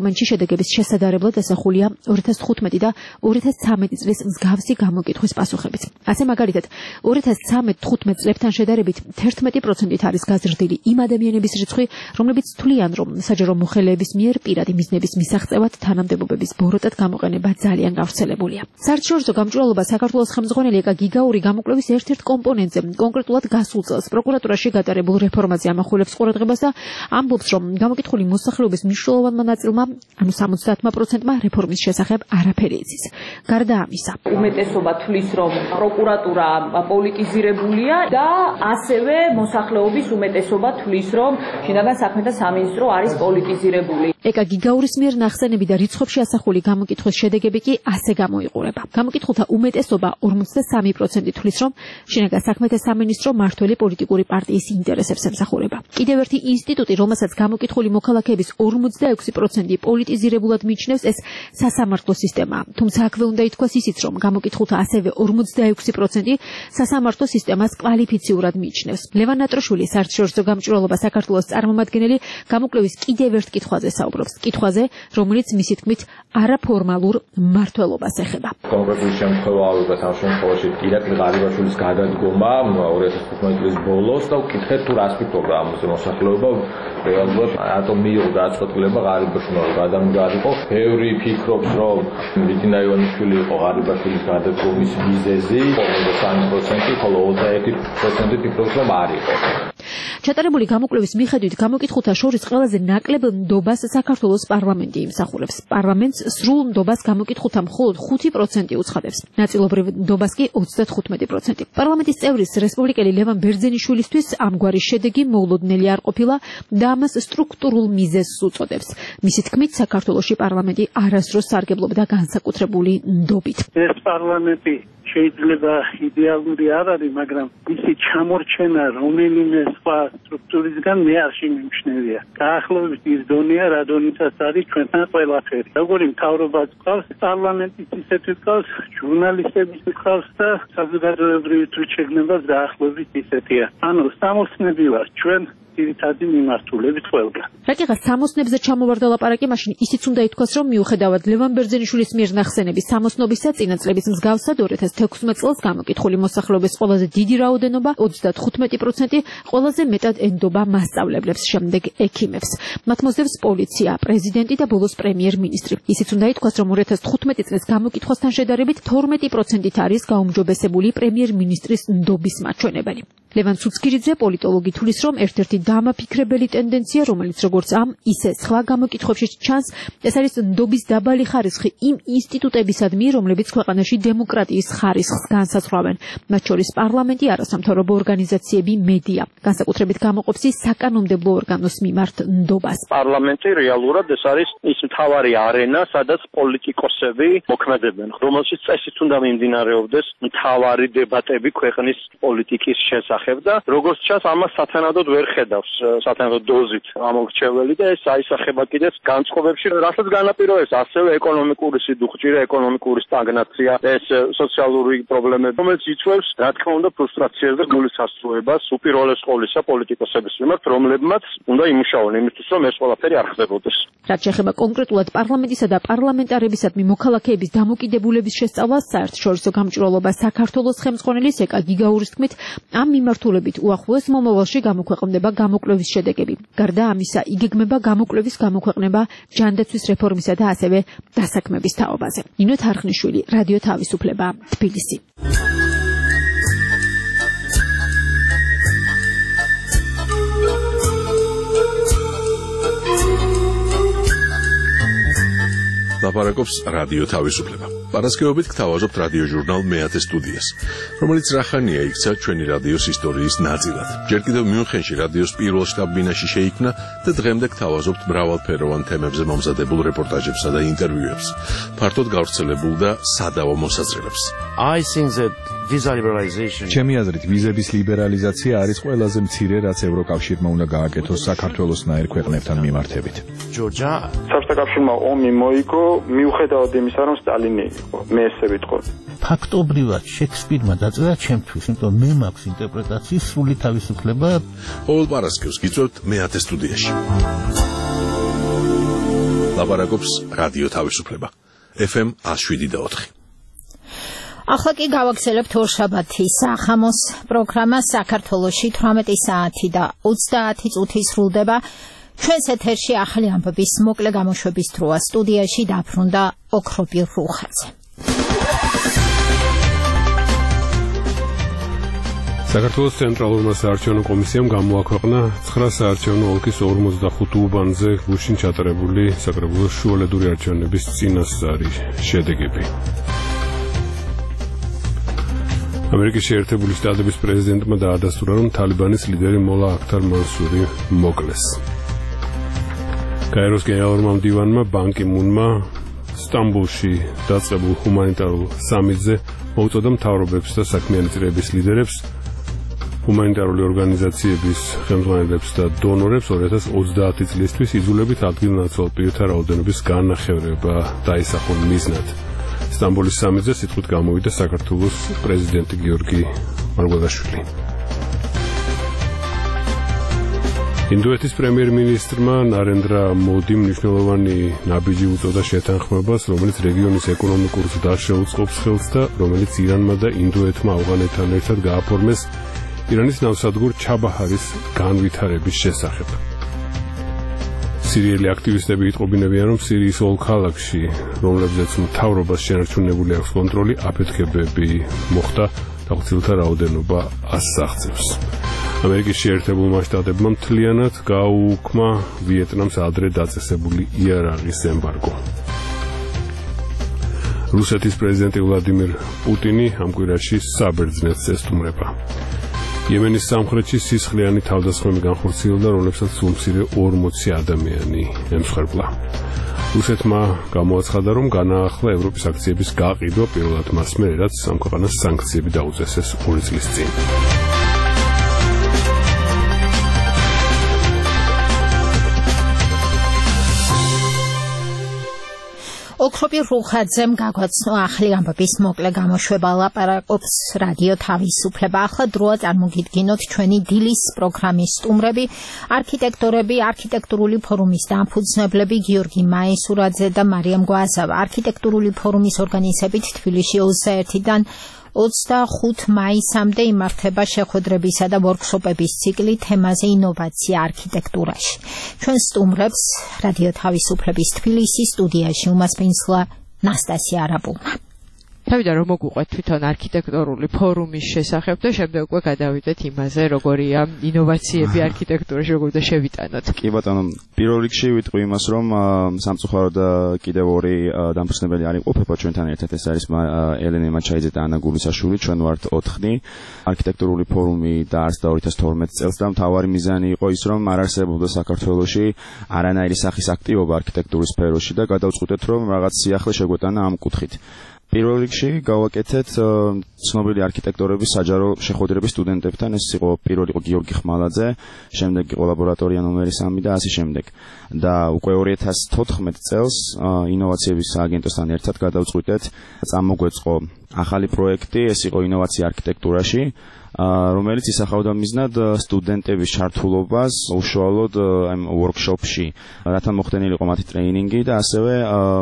შედეგების შესადარებლად ასახულია ორი ათას თხუთმეტი და ორი ათას ცხრამეტი წლის მსგავსი გამოკითხვის პასუხებიც. ასე მაგალითად, ორი ათას ცხრამეტ-თხუთმეტ წლებთან შედარებით თერთმეტი პროცენტით არის გაზრდილი იმ ადამიანების რიცხვი, რომლებიც თვლიან, რომ საჯარო მოხელეების მიერ პირადი მიზნების მისაღწევად თანამდებობების ბოროტად გამოყენება ძალიან გავრცელებულია. საერთაშორისო გამჭვირვალობა საქართველოს ხელმძღვანელი ეკა გიგაური გამოკვლევის ერთ-ერთ კომპონენტზე, კონკრეტულად გასულ წელს პროკურატურაში გატარებულ რეფორმაზე ამახვილებს ყურადღებას და ამბობს, რომ გამოკითხული მოსახლეობის მნიშვნელოვანმა ნაწილმა, ანუ სამოცდაათმა პროცენტმა რეფორმის შესახებ არაფერი იცის. გარდა ამისა, უმეტესობა თვლის, რომ პროკურატურა პოლიტიზირებულია და ასევე მოსახლეობის უმეტესობა თვლის, რომ შინაგან საქმეთა სამინისტრო არის პოლიტიზირებული. ეკა გიგაურის მიერ ნახსენები და რიცხვებში ასახული გამოკითხვის შედეგები კი ასე გამოიყურება. გამოკითხულთა უმეტესობა ორმოცდასამი პროცენტი თვლის, რომ შინაგან საქმეთა სამინისტრო მართველი პოლიტიკური პარტიის ინტერესებს ემსახურება. კიდევ ერთი ინსტიტუტი, რომელსაც გამოკითხული მოქალაქეების ორმოცდაექვსი პროცენტი პოლიტიზირებულად მიიჩნევს, ეს სასამართლო სისტემაა. თუმცა აქვე უნდა ითქვას ისიც, რომ გამოკითხულთა ასევე ორმოცდაექვსი პროცენტი სასამართლო სისტემას კვალიფიციურად მიიჩნევს. ლევან ნატროშვილი, საერთაშორისო გამჭვირვალობა საქართველოს წარმომადგენელი, გამოკვლევის კიდევ ერთ კითხვაზე საუბრობს. კითხვაზე, რომელიც მისი თქმით არაფორმალურ მმართველობას ეხება. კონკრეტული შემთხვევა ავიღეთ ამ შემთხვევაში ირაკლი ღარიბაშვილის გადადგომა ორი ათას თხუთმეტი წლის ბოლოს და ვკითხეთ თუ რას ფიქრობდა ამაზე მოსახლეობა. რეალურად რატომ მიიღო გადაწყვეტილება ღარიბაშვილმა გადამდგარიყო. ბევრი ფიქრობს, რომ ლიდინა ივანიშვილი იყო ღარიბაშვილის გადადგომის მიზეზი, ორმოცდასამი პროცენტი, ხოლო ოცდაერთი პროცენტი ფიქრობს, რომ არ იყო. ჩატარებული გამოკვლევის მიხედვით გამოკითხულთა შორის ყველაზე ნაკლებ ნდობას საქართველოს პარლამენტი იმსახურებს. პარლამენტს სრულ ნდობას გამოკითხულთა მხოლოდ ხუთი პროცენტი უცხადებს. ნაწილობრივ ნდობას კი ოცდათხუთმეტი პროცენტი. პარლამენტის წევრის რესპუბლიკელი ლევან ბერძენიშვილისთვის ამგვარი შედეგი მოულოდნელი არ ყოფილა და ამას სტრუქტურულ მიზეზს უწოდებს. მისი თქმით, საქართველოში პარლამენტი არასდროს სარგებლობდა განსაკუთრებული ნდობით. ეს პარლამენტი შეიძლება იდეალური არ არის, მაგრამ ისი ჩამორჩენა რომელიმე სხვა სტრუქტურისგან მე არ შემიმჩნევია. დაახლოებით ის დონეა, რა დონითაც არის ჩვენთან ყველაფერი. როგორი მთავრობაც ყავს, პარლამენტის ისეთი ყავს, ჟურნალისტების ყავს და საზოგადოებრივი თვითშეგნებას დაახლოებით ისეთია. ანუ სამოსნები ვარ ჩვენ ძირითადი მიმართულებით ყველგან. რაკიღა სამოსნებზე ჩამოვარდა ლაპარაკი, მაშინ ისიც უნდა ითქვას, რომ მიუხედავად ლევან ბერძენიშვილის მიერ ნახსენების სამოსნობისა, წინა წლების მსგავსად ორი ათას თექვსმეტ წელს გამოკითხული მოსახლეობის ყველაზე დიდი რაოდენობა, ოცდათხუთმეტი პროცენტი, ყველაზე მეტად ენდობა მასწავლებლებს, შემდეგ ექიმებს. მათ მოსდევს პოლიცია, პრეზიდენტი და ბოლოს პრემიერ-მინისტრი. ისიც უნდა ითქვას, რომ ორი ათას თხუთმეტი წლის გამოკითხვასთან შედარებით თორმეტი პროცენტით არის გაუმჯობესებული პრემიერ-მინისტრის ნდობის მაჩვენებელი. ლევან ცუცქირიძე, პოლიტოლოგი, თვლის, რომ ერთ-ერთი დამაფიქრებელი ტენდენცია, რომელიც როგორც ამ, ისე სხვა გამოკითხვებში ჩანს, ეს არის ნდობის დაბალი ხარისხი იმ ინსტიტუტებისადმი, რომლებიც ქვეყანაში დემოკრატიის ხარისხს განსაზღვრავენ, მათ შორის პარლამენტი, არასამთავრობო ორგანიზაციები, მედია. განსაკუთრებით გამოყოფს ის საკანონმდებლო ორგანოს მიმართ ნდობას. პარლამენტი რეალურად ეს არის ის მთავარი არენა, სადაც პოლიტიკოსები მოქმედებენ, რომელშიც წესით უნდა მიმდინარეობდეს მთავარი დებატები ქვეყნის პოლიტიკის შესახებ და როგორც ჩანს, ამას სათანადოდ ვერ ხედავს სათანადო დოზით ამორჩეველი და ეს აისახება კიდეც განწყობებში, რასაც განაპირობებს ასევე ეკონომიკური სიდუხჭირე, ეკონომიკური სტაგნაცია, ეს სოციალური პრობლემები, რომელიც იწვევს, რა თქმა უნდა, ფრუსტრაციას და გულის სასწრუებას უპირველეს ყოვლისა პოლიტიკოსების მიმართ, რომლებმაც უნდა იმუშაონ იმისთვის, რომ ეს ყველაფერი არ ხდებოდეს. რაც შეეხება კონკრეტულად პარლამენტისა და პარლამენტარებისადმი მოქალაქეების დამოკიდებულების შესწავლას, საერთაშორისო გამჭვირვალობა საქართველოს ხელმძღვანელის ეკა გიგაურის თქმით, ამ მიმართულებით უახლოეს მომავალში გამოქვეყნდება გამოკვლევის შედეგები. გარდა ამისა, იგეგმება გამოკვლევის გამოქვეყნება ჯანდაცვის რეფორმისა და ასევე დასაქმების თაობაზე. ნინო თარხნიშვილი, რადიო თავისუფლება, თბილისი. ლაპარაკობს რადიო თავისუფლება. პარასკევობით გთავაზობთ რადიო ჟურნალ მეათე სტუდიას, რომელიც რახანია იქცა ჩვენი რადიოს ისტორიის ნაწილად. ჯერ კიდევ მიუნხენში რადიოს პირველ შტაბ-ბინაში შეიქმნა და დღემდე გთავაზობთ მრავალფეროვან თემებზე მომზადებულ რეპორტაჟებსა და ინტერვიუებს, ფართოდ გავრცელებულ და სადავო მოსაზრებებს. I think that visa liberalization ჩემი აზრით ვიზების ლიბერალიზაცია არის ყველაზე მცირე, რაც ევროკავშირმა უნდა გააკეთოს საქართველოსნაირ ქვეყნებთან მიმართებით. Georgia საბჭოთა კავშირმა ომი მოიგო მიუხედავად იმისა, რომ სტალინი იყო. მე ესე ვიტყოდი. ფაქტობრივად შექსპირმა დაწერა ჩემთვის, იმიტომ მე მაქვს ინტერპრეტაციის სრული თავისუფლება. ყოველ პარასკევს გიწევთ მეათე სტუდიაში. ლაპარაკობს რადიო თავისუფლება. ეფ ემ one oh seven point four. ახლა კი გავაგზავნებთ ორშაბათი სახამოს პროგრამა საქართველოში თვრამეტი საათი და ოცდაათი წუთი სრულდება. ჩვენს ეთერში ახალი ამბების მოკლე გამოშვების დროა. სტუდიაში დაბრუნდა ოქროპი რუხაძე. საქართველოს ცენტრალურმა საარჩევნო კომისიამ გამოაქვეყნა ცხრა საარჩევნო ოლქის ორმოცდახუთ უბანზე გუშინ ჩატარებული საკრებულოს შუალედური არჩევნების წინასწარი შედეგები. ამერიკის შეერთებული შტატების პრეზიდენტმა დაადასტურა, რომ თალიბანის ლიდერი მოლა აქტარ მანსური მოკლეს. კაიროს გენერალურმა მდივანმა ბან კი მუნმა სტამბულში დაწყებულ ჰუმანიტარულ სამიტზე მოუწოდა მთავრობებს და საქმიანი წრეების ლიდერებს, ჰუმანიტარული ორგანიზაციების ხელმძღვანელებს და დონორებს two thousand twenty წლისთვის იძულებით ადგილნაცვალ პირთა რაოდენობის განახევრება დაისახონ მიზნად. სტამბოლის სამიტზე სიტყვით გამოვიდა საქართველოს პრეზიდენტი გიორგი მარგველაშვილი. ინდოეთის პრემიერ-მინისტრმა ნარენდრა მოდიმ მნიშვნელოვანი ნაბიჯი უწოდა შეთანხმებას, რომელიც რეგიონის ეკონომიკურ ზრდას შეუწყობს ხელს და რომელიც ირანმა და ინდოეთმა ავღანეთთან ერთად გააფორმეს ირანის ნავსადგურ ჩაბაჰარის განვითარების შესახებ. სირიელი აქტივისტები იტყობინებიან, რომ სირიის ოლ ქალაქში, რომლებზეც მთავრობას შენარჩუნებული აქვს კონტროლი, აფეთქებები მოხდა და ხილთა რაოდენობა one hundred აღწევს. ამერიკის შეერთებულმა შტატებმა მთლიანად გააუქმა ვიეტნამს ადრე დაწესებული იარაღის ემბარგო. რუსეთის პრეზიდენტი ვლადიმირ პუტინი ამ კვირაში საბერძნეთს ესტუმრება. იემენის სამხრეთში სისხლიანი თავდასხმები განხორციელდა, რომლებსაც სულ მცირე ორმოცი ადამიანი ემსხვერპლა. რუსეთმა გამოაცხადა, რომ განაახლა ევროპის აქციების გაყიდვა პირველად მასმე, რაც ამ ქვეყანას სანქციები დაუწესეს ორი წლის წინ. ოქროპი რუხაძემ გაგვაცნო ახალი ამბების მოკლე გამოშვება. ლაპარაკობს რადიო თავისუფლება. ახლა დროა წარმოგიდგინოთ ჩვენი დილის პროგრამის სტუმრები, არქიტექტორები, არქიტექტურული ფორუმის დამფუძნებლები გიორგი მაისურაძე და მარიამ გვაზავა. არქიტექტურული ფორუმის ორგანიზებით თბილისში ოცდაერთიდან ოცდახუთ მაისამდე იმართება შეხვედრებისა და ვორქშოპების ციკლი თემაზე ინოვაცია არქიტექტურაში. ჩვენ სტუმრებს რადიო თავისუფლების თბილისის სტუდიაში უმასპინძლა ნასტასია არაბულმა. თავიდან რომ მოგვიყვეთ თვითონ არქიტექტურული ფორუმის შესახებ და შემდეგ უკვე გადავიდეთ იმაზე, როგორია ინოვაციები არქიტექტურაში, როგორ და შევიტანოთ. კი ბატონო, პირველ რიგში ვიტყვი იმას, რომ სამწუხაროდ კიდევ ორი დამფუძნებელი არ იყოფება ჩვენთან ერთად, ეს არის ელენე მაჩაიძე და ანა გულისაშვილი, ჩვენ ვართ ოთხი. არქიტექტურული ფორუმი დაარსდა two thousand twelve წელს და მთავარი მიზანი იყო ის, რომ არ არსებობდა საქართველოში არანაირი სახის აქტივობა არქიტექტურის სფეროში და გადავწყვიტეთ, რომ რაღაც სიახლე შეგვეტანა ამ კუთხით. პირველ რიგში გავაკეთეთ ცნობილი არქიტექტორების საჯარო შეხვედრები სტუდენტებთან. ეს იყო პირველი იყო გიორგი ხმალაძე, შემდეგ იყო ლაბორატორია ნომერი სამი და ასე შემდეგ. და უკვე two thousand fourteen წელს ინოვაციების სააგენტოსთან ერთად გადავწყვიტეთ წამოგვეწყო ახალი პროექტი, ეს იყო ინოვაცია არქიტექტურაში, რომელიც ისახავდა მიზნად სტუდენტების ჩართულობას უშუალოდ ამ ვორქშოპში, რათა მოხდენილიყო მათი ტრეინინგი და ასევე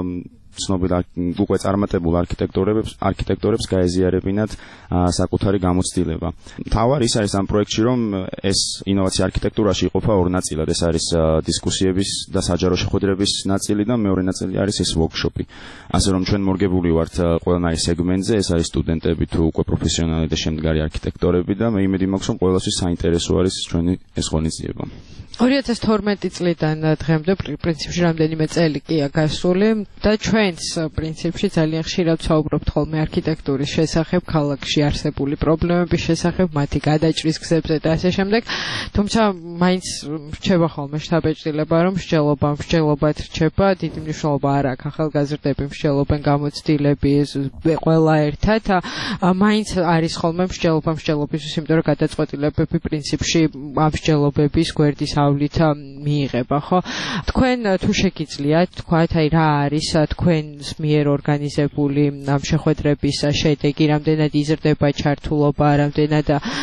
ცნობილ უკვე წარმატებულ არქიტექტორებს არქიტექტორებს გაეზიარებინათ საკუთარი გამოცდილება. მთავარი ის არის ამ პროექტში, რომ ეს ინოვაცია არქიტექტურაში იყოფა ორ ნაწილად. ეს არის დისკუსიების და საჯარო შეხვედრების ნაწილი და მეორე ნაწილი არის ეს ვორქშოპი. ასე რომ ჩვენ მორგებული ვართ ყველანაირ სეგმენტზე, ეს არის სტუდენტები თუ უკვე პროფესიონალი და შემდგარი არქიტექტორები და მე იმედი მაქვს, რომ ყველასთვის საინტერესო არის ჩვენი ეს ღონისძიება. two thousand twelve წლიდან დღემდე პრინციპში რამდენიმე წელი კია გასული და ჩვენც პრინციპში ძალიან ხშირად ვსაუბრობთ ხოლმე არქიტექტურის შესახებ, ქალაქში არსებული პრობლემების შესახებ, მათი გადაჭრის გზებზე და ასე შემდეგ. თუმცა მაინც რჩება ხოლმე შთაბეჭდილება, რომ მსჯელობა მსჯელობად რჩება, დიდი მნიშვნელობა არ აქვს ახალგაზრდები მსჯელობენ გამოცდილები ყველა ერთად. მაინც არის ხოლმე მსჯელობა მსჯელობისთვის, იმიტომ რომ გადაწყვეტილებები პრინციპში ამ მსჯელობების გვერდის ავლით მიიღება, ხო? თქვენ თუ შეგიძლიათ თქვათ, აი რა არის თქვენ თქვენს მიერ ორგანიზებული ამ შეხვედრების შედეგი, რამდენად იზრდება ჩართულობა, რამდენად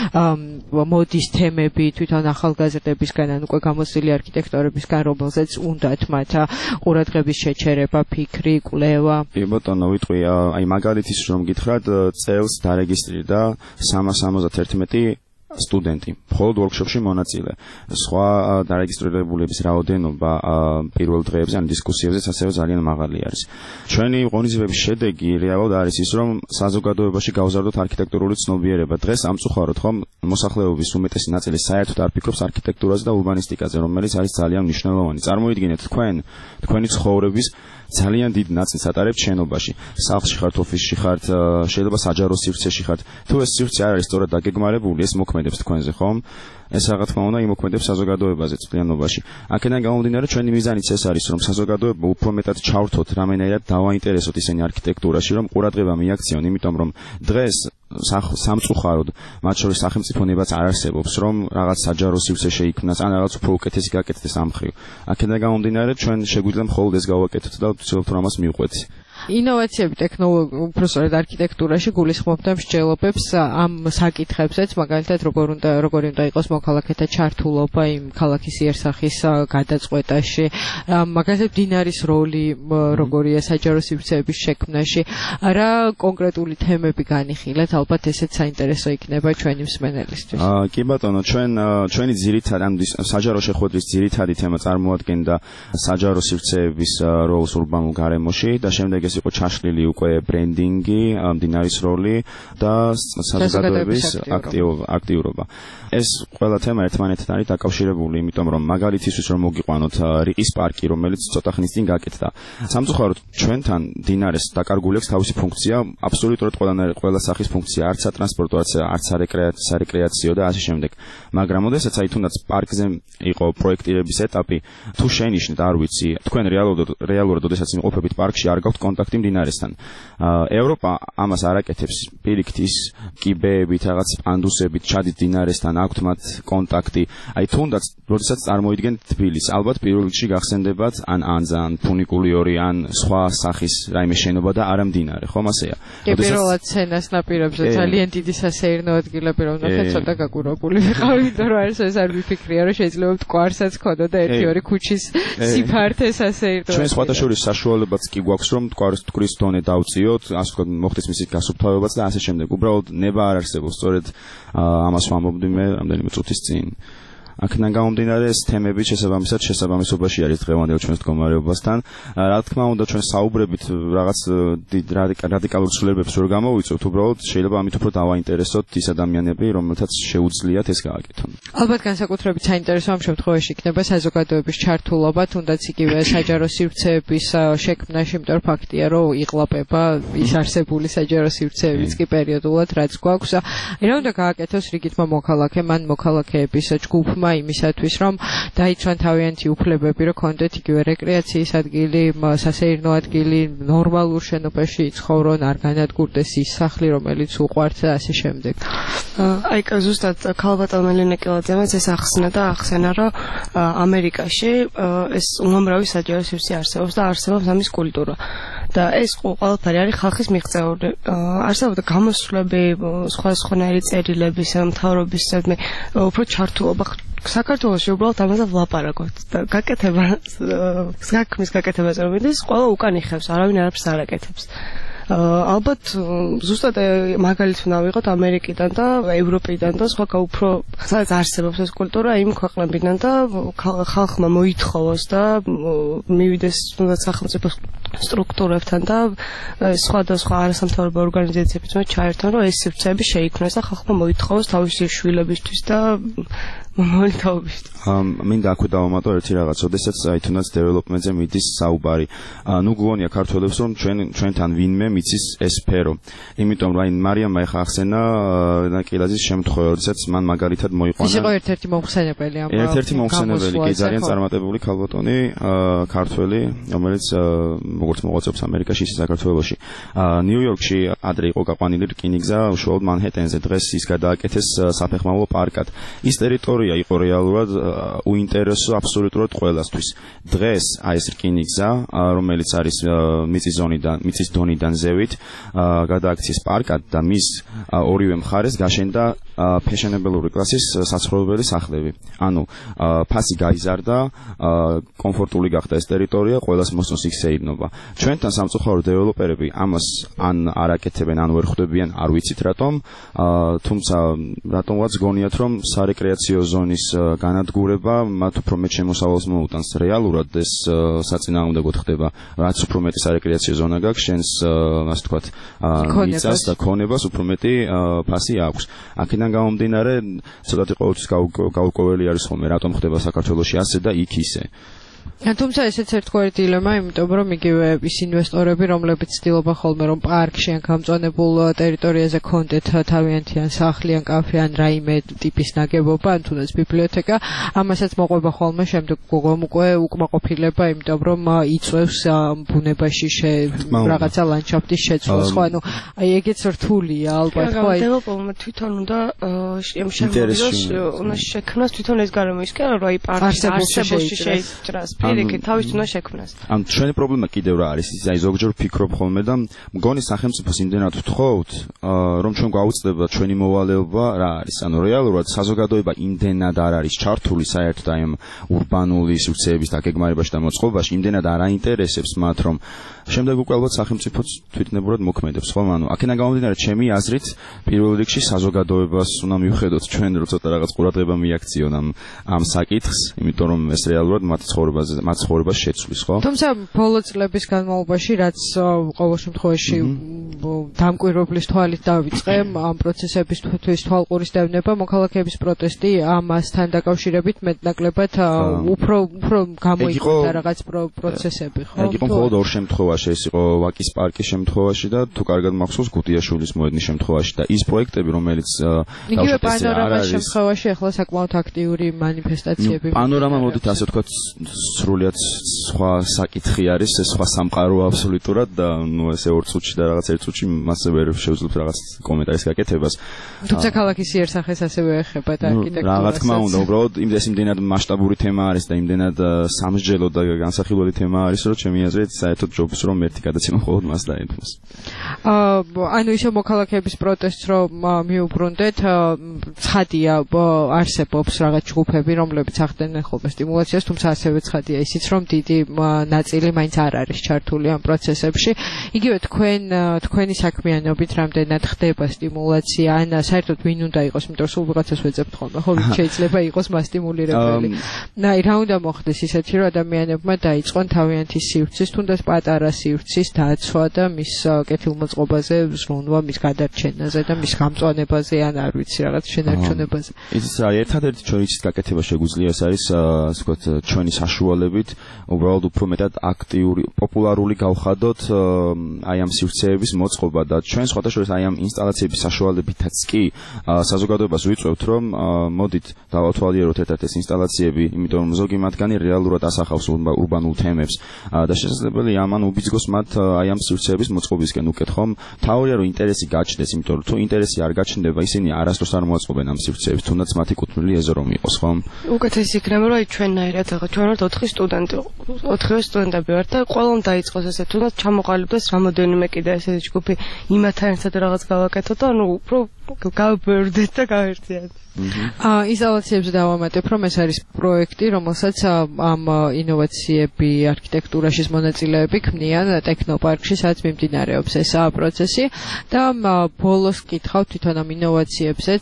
მოდის თემები თვითონ ახალგაზრდებისგან, ან უკვე გამოცდილი არქიტექტორებისგან, რომელზეც უნდათ მათ ყურადღების შეჩერება, ფიქრი, კვლევა. კი ბატონო, ვიტყვი, აი მაგალითის რომ გითხრათ, წელს დარეგისტრირდა სამას ორმოცდაერთმეტი სტუდენტი, მხოლოდ ვორქშოპში მონაწილე. სხვა დარეგისტრირებულების რაოდენობა პირველ დღეებზე, ან დისკუსიებზეც ასევე ძალიან მაღალი არის. ჩვენი ღონისძიებების შედეგი რეალურად არის ის, რომ საზოგადოებაში გავზარდოთ არქიტექტურული ცნობიერება. დღეს ამწუხაროთ, ხომ მოსახლეობის უმეტესი ნაწილი საერთოდ არ ფიქრობს არქიტექტურაზე და ურბანისტიკაზე, რომელიც არის ძალიან მნიშვნელოვანი. წარმოიდგინეთ თქვენ, თქვენი ცხოვრების ძალიან დიდ ნაწილს ატარებთ შენობაში. სახლში ხართ, ოფისში ხართ, შეიძლება საჯარო სივრცეში ხართ. თუ ეს სივრცე არ არის სწორად დაგეგმარებული, ეს მოქმედებს თქვენზე, ხომ? ეს რა თქმა უნდა იმოქმედებს საზოგადოებაზე წლიანობაში. აქედან გამომდინარე, ჩვენი მიზანიც ეს არის, რომ საზოგადოება უფრო მეტად ჩავრთოთ, რამენერად დავაინტერესოთ ისინი არქიტექტურაში, რომ ყურადღება მიაქციონ, იმიტომ რომ დღეს სამწუხაროდ, მათ შორის სახელმწიფონებაც არ არსებობს, რომ რაღაც საჯარო სივრცე შეიქმნას, ან რაღაც უფრო უკეთესი გაკეთდეს ამ მხრივ. აქედან გამომდინარე, ჩვენ შეგვიძლია მხოლოდ ეს გავაკეთოთ და ვცდილობთ რომ ამას მივყვეთ. ინოვაციები ტექნოლოგია, უბრალოდ არქიტექტურაში გულისხმობდა მსჯელობებს ამ საკითხებზეც, მაგალითად, როგორ უნდა როგორი უნდა იყოს მოქალაქეთა ჩართულობა იმ ქალაქის იერსახის გადაწყვეტაში, მაგალითად, დინარის როლი როგორია საჯარო სივრცეების შექმნაში, რა კონკრეტული თემები განიხილეთ, ალბათ ესეც საინტერესო იქნება ჩვენი მსმენელისთვის. აა, კი ბატონო, ჩვენ ჩვენი ძირითადი ამ საჯარო შეხვედრის ძირითადი თემა წარმოადგენდა საჯარო სივრცეების როლს ურბანულ გარემოში და შემდეგ ეს იყო ჩაშლილი უკვე ბრენდინგი, მდინარის როლი და საზოგადოების აქტიურობა. ეს ყველა თემა ერთმანეთთან არის დაკავშირებული, იმიტომ რომ მაგალითისთვის რომ მოგიყვანოთ რიყის პარკი, რომელიც ცოტა ხნის წინ გაკეთდა. სამწუხაროდ ჩვენთან მდინარეს დაკარგული აქვს თავისი ფუნქცია, აბსოლუტურად ყველანაირი ყველა სახის ფუნქცია, არც სატრანსპორტო, არც სარეკრეაციო და ასე შემდეგ. მაგრამ ოდესაც აი თუნდაც პარკზე იყო პროექტირების ეტაპი, თუ შენიშნეთ, არ ვიცი, თქვენ რეალურად რეალურად ოდესაც იმყოფებით პარკში, არ გაქვთ კონტაქტი მდინარესთან. ევროპა ამას არ აკეთებს, პირიქით ის კიბეებით, რაღაც პანდუსებით ჩადით მდინარესთან, აქვთ მათ კონტაქტი. აი თუნდაც როდესაც წარმოიდგენთ თბილისს, ალბათ პირველ რიგში გახსენდებათ ან ანზა, ან ფუნიკულიორი, ან სხვა სახის რაიმე შენობა და არა მდინარე, ხომ ასეა? კი, პირველად სცენას ნაპირებზე ძალიან დიდი სასეირნო ადგილები რომ ნახეთ, ცოტა გაკურებული ვიყავი, იმიტომ რომ არის ეს არ ვიფიქრია, რომ შეიძლება მტკვარსაც ქონოდა ერთი ორი ქუჩის სიფართე სასეირნო. ჩვენ სხვათა შორის საშუალებაც კი გვაქვს, რომ მტკვრის დონე დავწიოთ, ასე ვთქვათ, მოხდეს მისი გასუფთავებაც და ასე შემდეგ. უბრალოდ ნება არ არსებობს, სწორედ ამას ვამბობდი მე რამდენიმე წუთის წინ. აქედან გამომდინარე, ეს თემები შესაბამისად შესაბამისობაში არის დღევანდელ ჩვენს მდგომარეობასთან. რა თქმა უნდა, ჩვენ საუბრებით რაღაც რადიკალურ ცვლილებებს ვერ გამოვიწევთ, უბრალოდ შეიძლება ამით უფრო დავაინტერესოთ ის ადამიანები, რომელთაც შეუძლიათ ეს გააკეთონ. ალბათ განსაკუთრებით საინტერესო ამ შემთხვევაში იქნება საზოგადოების ჩართულობა, თუნდაც იგივე საჯარო სივრცეების შექმნაში, იმიტომ რომ ფაქტია, რომ იღლაპება ის არსებული საჯარო სივრცეებიც კი პერიოდულად, რაც გვაქვს. რა უნდა გააკეთოს რიგითმა მოქალაქემ ან მოქალაქეების ჯგუფმა იმისათვის, რომ დაიცვან თავიანთი უფლებები, რომ კონდეთ იგივე რეკრეაციის ადგილი, სასეირნო ადგილი, ნორმალურ შენობაში იცხოვრონ, არ განადგურდეს ის სახლი, რომელიც უყვართ და ასე შემდეგ. აი, ზუსტად ქალბატონ ელენე კილაძემაც ეს ახსნა და ახსენა, რომ ამერიკაში ეს უამრავი საჯარო სივრცე არსებობს და არსებობს ამის კულტურა. და ეს ყველაფერი არის ხალხის მიღწეული. არსებობდა გამოსვლები, სხვადასხვანაირი წერილების, მთავრობის სადმე უფრო ჩართულობა საქართველოში უბრალოდ ამაზე ვლაპარაკობთ და გაკეთება საქმის გაკეთება წარმოიდგინეს, ყველა უკან იხევს, არავინ არაფერს არ აკეთებს. ალბათ ზუსტად მაგალითს უნდა ვიღოთ ამერიკიდან და ევროპიდან და სხვა უფრო სადაც არსებობს ეს კულტურა იმ ქვეყნებიდან და ხალხმა მოითხოვოს და მივიდეს თუნდაც სახელმწიფო სტრუქტურებთან და სხვადასხვა არასამთავრობო ორგანიზაციებიც ჩაერთონ, რომ ეს სივრცეები შეიქმნას და ხალხმა მოითხოვოს თავისი შვილებისთვის და მომავალთაობის. მინდა აქვე დავამატო ერთი რაღაც, ოდესაც აი თუნდაც დეველოპმენტზე მიდის საუბარი. ნუ გონია ქართველებს, რომ ჩვენ ჩვენთან ვინმე მიცის ეს სფერო. იმიტომ რომ აი მარიამმა ეხა ახსენა კილაძის შემთხვევა, როდესაც მან მაგალითად მოიყვანა. ის იყო ერთ-ერთი მომხსენებელი ამ ერთ-ერთი მომხსენებელი, კი ძალიან წარმატებული ქალბატონი, ქართველი, რომელიც როგორც მოღვაწეობს ამერიკაში, ისე საქართველოში. ნიუ-იორკში ადრე იყო გაყვანილი რკინიგზა უშუალოდ მანჰეტენზე, დღეს ის გადააკეთეს საფეხმავლო პარკად. ის ტერიტორია ისტორია იყო რეალურად უინტერესო აბსოლუტურად ყველასთვის. დღეს აი ეს რკინიგზა, რომელიც არის მიწის ზონიდან, მიწის დონიდან ზევით, გადააქციეს პარკად და მის ორივე მხარეს გაშენდა ფეშენებელური კლასის საცხოვრებელი სახლები. ანუ ფასი გაიზარდა, კომფორტული გახდა ეს ტერიტორია, ყველას მოსწონს იქ შეიძნობა. ჩვენთან სამწუხარო დეველოპერები ამას ან არ აკეთებენ, ან ვერ ხვდებიან, არ ვიცით რატომ, თუმცა რატომღაც გონიათ, რომ სარეკრეაციო ზონის განადგურება მათ უფრო მეტ შემოსავალს მოუტანს. რეალურად ეს საწინააღმდეგოდ ხდება, რაც უფრო მეტი სარეკრეაციო ზონა გაქვს, შენს ასე ვთქვათ, მიწას და ქონებას უფრო მეტი ფასი აქვს. აქედან გამომდინარე, ცოტათი ყოველთვის გაურკვეველი არის ხოლმე, რატომ ხდება საქართველოში ასე და იქ ისე. თუმცა ესეც ერთგვარი დილემა, იმიტომ რომ იგივე ის ინვესტორები, რომლებიც ცდილობენ ხოლმე რომ პარკში ან გამწვანებულ ტერიტორიაზე კონდეთ თავიანთი ან სახლი ან კაფე ან რაიმე ტიპის ნაგებობა, ან თუნდაც ბიბლიოთეკა, ამასაც მოყვება ხოლმე შემდეგ უკვე უკმაყოფილება, იმიტომ რომ იწვევს ბუნებაში რაღაცა ლანდშაფტის შეცვლას, ხო, ანუ აი ეგეც რთულია ალბათ, ხო, აი დეველოპერმა თვითონ უნდა შემოვიდოს, უნდა შექმნას თვითონ ეს გარემოის კი არა, რომ აი პარკში არსებულში შეიჭრას. პირიქით თავის უნდა შექმნას. ამ ჩვენი პრობლემა კიდევ რა არის, ის აი ზოგჯერ ვფიქრობ ხოლმე და მგონი სახელმწიფოს იმდენად ვთხოვთ, რომ ჩვენ გვაუწყდება ჩვენი მოვალეობა რა არის. ანუ რეალურად საზოგადოება იმდენად არ არის ჩართული საერთოდ აი ამ ურბანული სივრცეების დაგეგმარებაში და მოწყობაში, იმდენად არ აინტერესებს მათ, რომ შემდეგ უკვე ალბათ სახელმწიფოც თვითნებურად მოქმედებს, ხო? ანუ აქედან გამომდინარე, ჩემი აზრით, პირველ რიგში საზოგადოებას უნდა მივხედოთ ჩვენ, რომ ცოტა რაღაც ყურადღება მიაქციონ ამ ამ საკითხს, იმიტომ რომ ეს რეალურად მათ ცხოვრებაზე, მათ ცხოვრებას შეცვლის, ხო? თუმცა ბოლო წლების განმავლობაში, რაც ყოველ შემთხვევაში დამკვირვებლის თვალით დავიწყე, ამ პროცესებისთვის თვალყურის დევნება, მოქალაქეების პროტესტი ამასთან დაკავშირებით მეტნაკლებად უფრო უფრო გამოიკვეთა რაღაც პროცესები, ხო? ეგ იყო მხოლოდ ორ შემთხვევაში. ეს იყო ვაკის პარკის შემთხვევაში და თუ კარგად მახსოვს გუდიაშვილის მოედნის შემთხვევაში და ის პროექტები, რომელიც იგივე პანორამის შემთხვევაში ახლა საკმაოდ აქტიური მანიფესტაციები. პანორამა მოდით ასე ვთქვათ, სრულიად სხვა საკითხი არის, ეს სხვა სამყარო აბსოლუტურად და ნუ ესე ორ წუთში და რაღაც ერთ წუთში მასზე ვერ შევძლებ რაღაც კომენტარის გაკეთებას. თუმცა ქალაქის იერსახეს ასევე ეხება და არქიტექტურას. რა თქმა უნდა, უბრალოდ იმდეს იმდენად მასშტაბური თემა არის და იმდენად სამსჯელო და განსახილველი თემა არის, რომ ჩემი აზრით საერთოდ ჯობს რომ ერთი გადაცემა მხოლოდ მას დაეთმოს. ანუ ისე მოქალაქეების პროტესტს რომ მიუბრუნდეთ, ცხადია არსებობს რაღაც ჯგუფები, რომლებიც ახდენენ ხოლმე სტიმულაციას, თუმცა ასევე ცხადია ისიც, რომ დიდი ნაწილი მაინც არ არის ჩართული ამ პროცესებში. იგივე თქვენ თქვენი საქმიანობით რამდენად ხდება სტიმულაცია, ან საერთოდ ვინ უნდა იყოს, იმიტომ რომ სულ ვიღაცას ვეძებთ ხოლმე, ხო, შეიძლება იყოს მასტიმულირებელი. აი, რა უნდა მოხდეს ისეთი, რომ ადამიანებმა დაიწყონ თავიანთი სივრცის, თუნდაც პატარა სივრცის დაცვა და მის კეთილმოწყობაზე ზრუნვა, მის გადარჩენაზე და მის გამწვანებაზე, ან არ ვიცი, რაღაც შენარჩუნებაზე. იცით რა, ერთადერთი ჩვენ იცით გაკეთება შეგვიძლია ეს არის, ასე ვთქვათ, ჩვენი საშუალებით, უბრალოდ უფრო მეტად აქტიური, პოპულარული გავხადოთ აი ამ სივრცეების მოწყობა და ჩვენ სხვადასხვა აი ამ ინსტალაციების საშუალებითაც კი საზოგადოებას ვიწევთ, რომ მოდით დავათვალიეროთ ერთად ეს ინსტალაციები, იმიტომ რომ ზოგი მათგანი რეალურად ასახავს ურბანულ თემებს და შესაძლებელია ამან უბიძგოს მათ აი ამ სივრცეების მოწყობისკენ უკეთ, ხომ? თავია რომ ინტერესი გაჩნდეს, იმიტომ რომ თუ ინტერესი არ გაჩნდება, ისინი არასდროს არ მოაწყობენ ამ სივრცეებს, თუნდაც მათი კუთვნილი ეზო რომ იყოს, ხომ? უკეთესი იქნება, რომ აი ჩვენნაირად ახლა ჩვენ ვართ ოთხი სტუდენტი, ოთხივე სტუდენტები ვართ და ყველამ დაიწყოს ესე, თუნდაც ჩამოყალიბდეს რამოდენიმე კიდე ესეთი ჯგუფი, იმათთან ერთად რაღაც გავაკეთოთ და ანუ უფრო გავბერდეთ და გავერთიათ. ინსტალაციებზე დავამატებ, რომ ეს არის პროექტი, რომელსაც ამ ინოვაციები არქიტექტურაშის მონაწილეები ქმნიან ტექნოპარკში, სადაც მიმდინარეობს ეს პროცესი და ბოლოს კითხავ თვითონ ამ ინოვაციებზეც,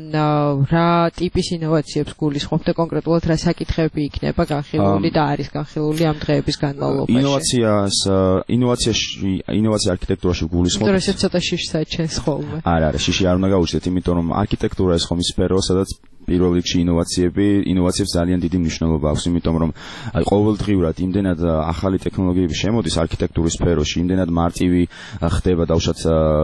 რა ტიპის ინოვაციებს გულისხმობთ და კონკრეტულად რა საკითხები იქნება განხილული და არის განხილული ამ დღეების განმავლობაში. ინოვაციას, ინოვაციაში, ინოვაცია არქიტექტურაში გულისხმობთ. იმიტომ რომ ეს ცოტა შიშს აჩენს ხოლმე. არა, არა, შიში არ უნდა გაუჩნდეთ, იმიტომ რომ არქიტექტურა ეს ხომ ის სფერო, სადაც პირველ რიგში ინოვაციები, ინოვაციებს ძალიან დიდი მნიშვნელობა აქვს, იმიტომ რომ აი ყოველდღიურად იმდენად ახალი ტექნოლოგიები შემოდის არქიტექტურის სფეროში, იმდენად მარტივი ხდება დაუშვათ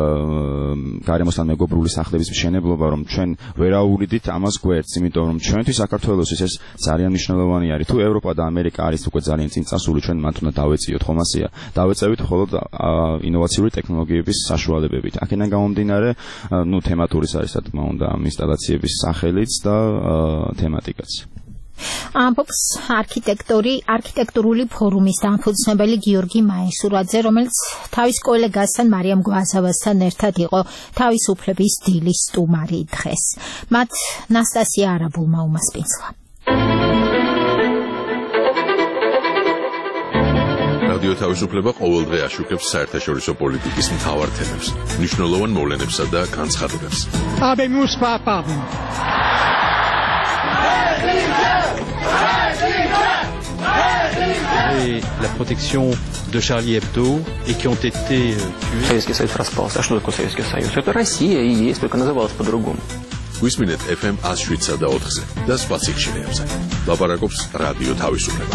გარემოსთან მეგობრული სახლების მშენებლობა, რომ ჩვენ ვერაურიდით ამას გვერდს, იმიტომ რომ ჩვენთვის საქართველოსთვის ეს ძალიან მნიშვნელოვანი არის. თუ ევროპა და ამერიკა არის უკვე ძალიან წინ წასული, ჩვენ მათ უნდა დავეციოთ, ხომ ასეა? დავეწევით მხოლოდ ინოვაციური ტექნოლოგიების საშუალებებით. აქედან გამომდინარე, ნუ თემატურის არის რა თქმა უნდა ამ ინსტალაციების სახელიც და და თემატიკაც. ამბობს არქიტექტორი არქიტექტურული ფორუმის დამფუძნებელი გიორგი მაისურაძე, რომელიც თავის კოლეგასთან მარიამ გვაზავასთან ერთად იყო თავისუფლების დილის სტუმარი დღეს. მათ ნასტასია არაბულმა უმასპინძლა. რადიო თავისუფლება ყოველდღე აშუქებს საერთაშორისო პოლიტიკის მთავარ თემებს, მნიშვნელოვან მოვლენებსა და განცხადებებს. Habemus papam. Et la protection de Charlie Hebdo et qui ont été tués. Советский Союз распался. А что такое Советский Союз? Это Россия и есть, только называлась по-другому. Висминет эф эм one oh seven და four-ზე და სხვა სიხშირეებზე. ლაპარაკობს რადიო თავისუფლება.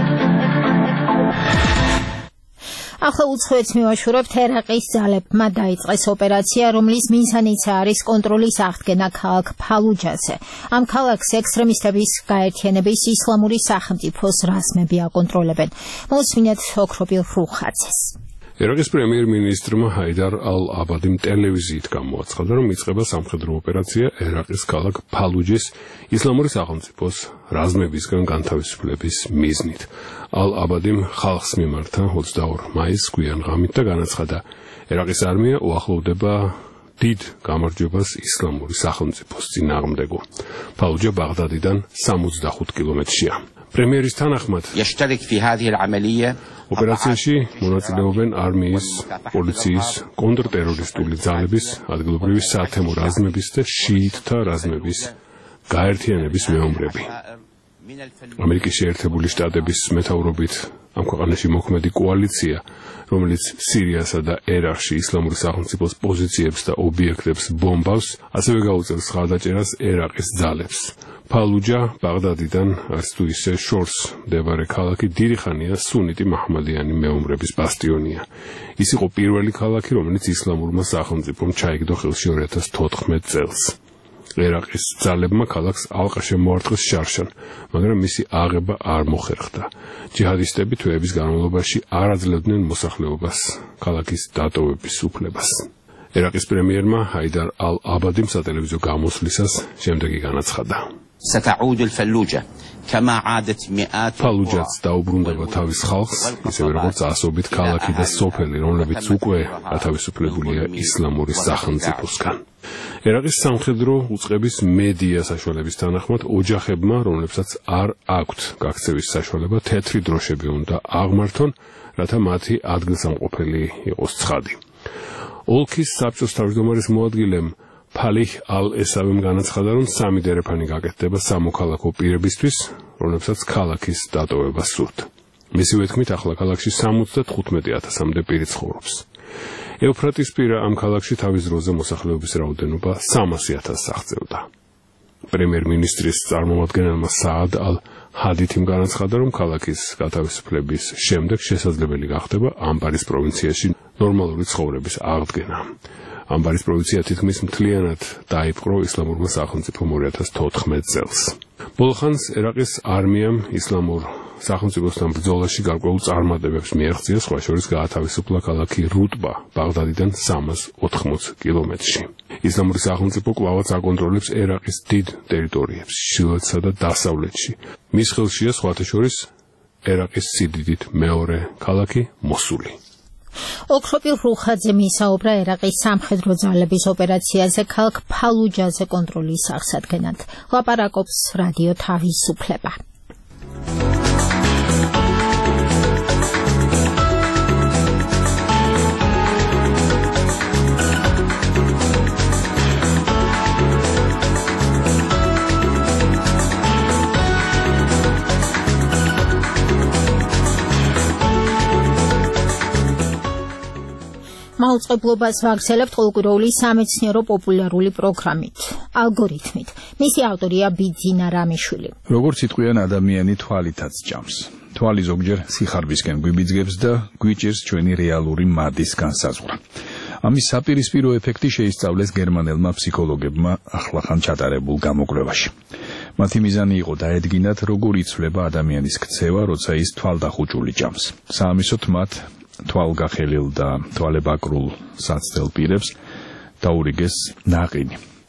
ახლა უცხოეთს მივაშურებთ, ერაყის ძალებმა დაიწყეს ოპერაცია, რომლის მიზანიც არის კონტროლის აღდგენა ქალაქ ფალუჯაზე. ამ ქალაქს ექსტრემისტების გაერთიანების ისლამური სახელმწიფოს რაზმები აკონტროლებენ. მოსმინეთ ოქროპილ რუხაძეს. ერაყის პრემიერ-მინისტრმა ჰაიდარ ალ-აბადიმ ტელევიზიით გამოაცხადა, რომ იწყება სამხედრო ოპერაცია ერაყის ქალაქ ფალუჯის ისლამური სახელმწიფოს რაზმებისგან განთავისუფლების მიზნით. ალ-აბადიმ ხალხს მიმართა ოცდაორ მაისს გვიან ღამით და განაცხადა, ერაყის არმია უახლოვდება დიდ გამარჯვებას ისლამური სახელმწიფოს წინააღმდეგო. ფალუჯა ბაღდადიდან სამოცდახუთ კილომეტრშია. პრემიერის თანახმად يشترك في هذه العملية ოპერაციაში მონაწილეობენ არმიის, პოლიციის, კონტრტერორისტული ძალების, ადგილობრივი სათემო რაზმების და შიიტთა რაზმების გაერთიანების მეომრები. ამერიკის შეერთებული შტატების მეთაურობით ამ ქვეყანაში მოქმედი კოალიცია, რომელიც სირიასა და ერაყში ისლამური სახელმწიფოს პოზიციებს და ობიექტებს ბომბავს, ასევე გაუწევს ხალხაჭერას ერაყის ძალებს. ფალუჯა ბაღდადიდან არც თუ ისე შორს მდებარე ქალაქი დიდი ხანია სუნიტი მაჰმადიანი მეომრების ბასტიონია. ის იყო პირველი ქალაქი, რომელიც ისლამურმა სახელმწიფომ ჩაიგდო ხელში two thousand fourteen წელს. ერაყის ძალებმა ქალაქს ალყა შემოარტყეს შარშან, მაგრამ მისი აღება არ მოხერხდა. ჯიჰადისტები თვეების განმავლობაში არ აძლევდნენ მოსახლეობას ქალაქის დატოვების უფლებას. ერაყის პრემიერმა ჰაიდარ ალ-აბადიმ სატელევიზიო გამოსვლისას შემდეგი განაცხადა. ستعود الفلوجة كما عادت مئات ფალუჯაც დაუბრუნდება თავის ხალხს, ისევე როგორც ასობით ქალაქი და სოფელი, რომლებიც უკვე გათავისუფლებულია ისლამური სახელმწიფოსგან. ერაყის სამხედრო უწყების მედია საშუალების თანახმად, ოჯახებმა, რომლებსაც არ აქვთ გაქცევის საშუალება, თეთრი დროშები უნდა აღმართონ, რათა მათი ადგილსამყოფელი იყოს ცხადი. ოლქის საბჭოს თავმჯდომარის მოადგილემ ფალიხ ალ-ესავემ განაცხადა, რომ სამი დერეფანი გაკეთდება სამოქალაქო პირებისთვის, რომლებსაც ქალაქის დატოვება სურთ. მისივე თქმით, ახლა ქალაქში სამოცდახუთი ათასამდე პირი ცხოვრობს. ევფრატისპირა ამ ქალაქში თავის დროზე მოსახლეობის რაოდენობა სამასი ათასს აღწევდა. პრემიერ-მინისტრის წარმომადგენელმა საად ალ-ჰადითიმ განაცხადა, რომ ქალაქის გათავისუფლების შემდეგ შესაძლებელი გახდება ამბარის პროვინციაში ნორმალური ცხოვრების აღდგენა. ამბარის პროვინცია თითქმის მთლიანად დაიპყრო ისლამურმა სახელმწიფომ two thousand fourteen წელს. ბოლხანს ერაყის არმიამ ისლამურ სახელმწიფოსთან ბრძოლაში გარკვეულ წარმატებებს მიაღწია, სხვა შორის გაათავისუფლა ქალაქი რუტბა ბაღდადიდან სამას ოთხმოც კილომეტრში. ისლამური სახელმწიფო კვლავაც აკონტროლებს ერაყის დიდ ტერიტორიებს, ჩრდილოეთსა და დასავლეთში. მის ხელშია სხვათა შორის ერაყის სიდიდით მეორე ქალაქი მოსული. ოქროპილ რუხაძე მისაუბრა ერაყის სამხედრო ძალების ოპერაციაზე ქალაქ ფალუჯაზე კონტროლის აღსადგენად. ლაპარაკობს რადიო თავისუფლება. მაუწყებლობას ვაგრძელებთ ყოველკვირეული სამეცნიერო პოპულარული პროგრამით, ალგორითმით. მისი ავტორია ბიძინა რამიშვილი. როგორც იტყვიან, ადამიანი თვალითაც ჭამს. თვალი ზოგჯერ სიხარბისკენ გვიბიძგებს და გვიჭირს ჩვენი რეალური მადის განსაზღვრა. ამის საპირისპირო ეფექტი შეისწავლეს გერმანელმა ფსიქოლოგებმა ახლახან ჩატარებულ გამოკვლევაში. მათი მიზანი იყო დაედგინათ, როგორ იცვლება ადამიანის ქცევა, როცა ის თვალდახუჭული ჭამს. საამისოდ მათ თვალგახელილ და თვალებაკრულ საცდელ პირებს დაურიგეს ნაყინი.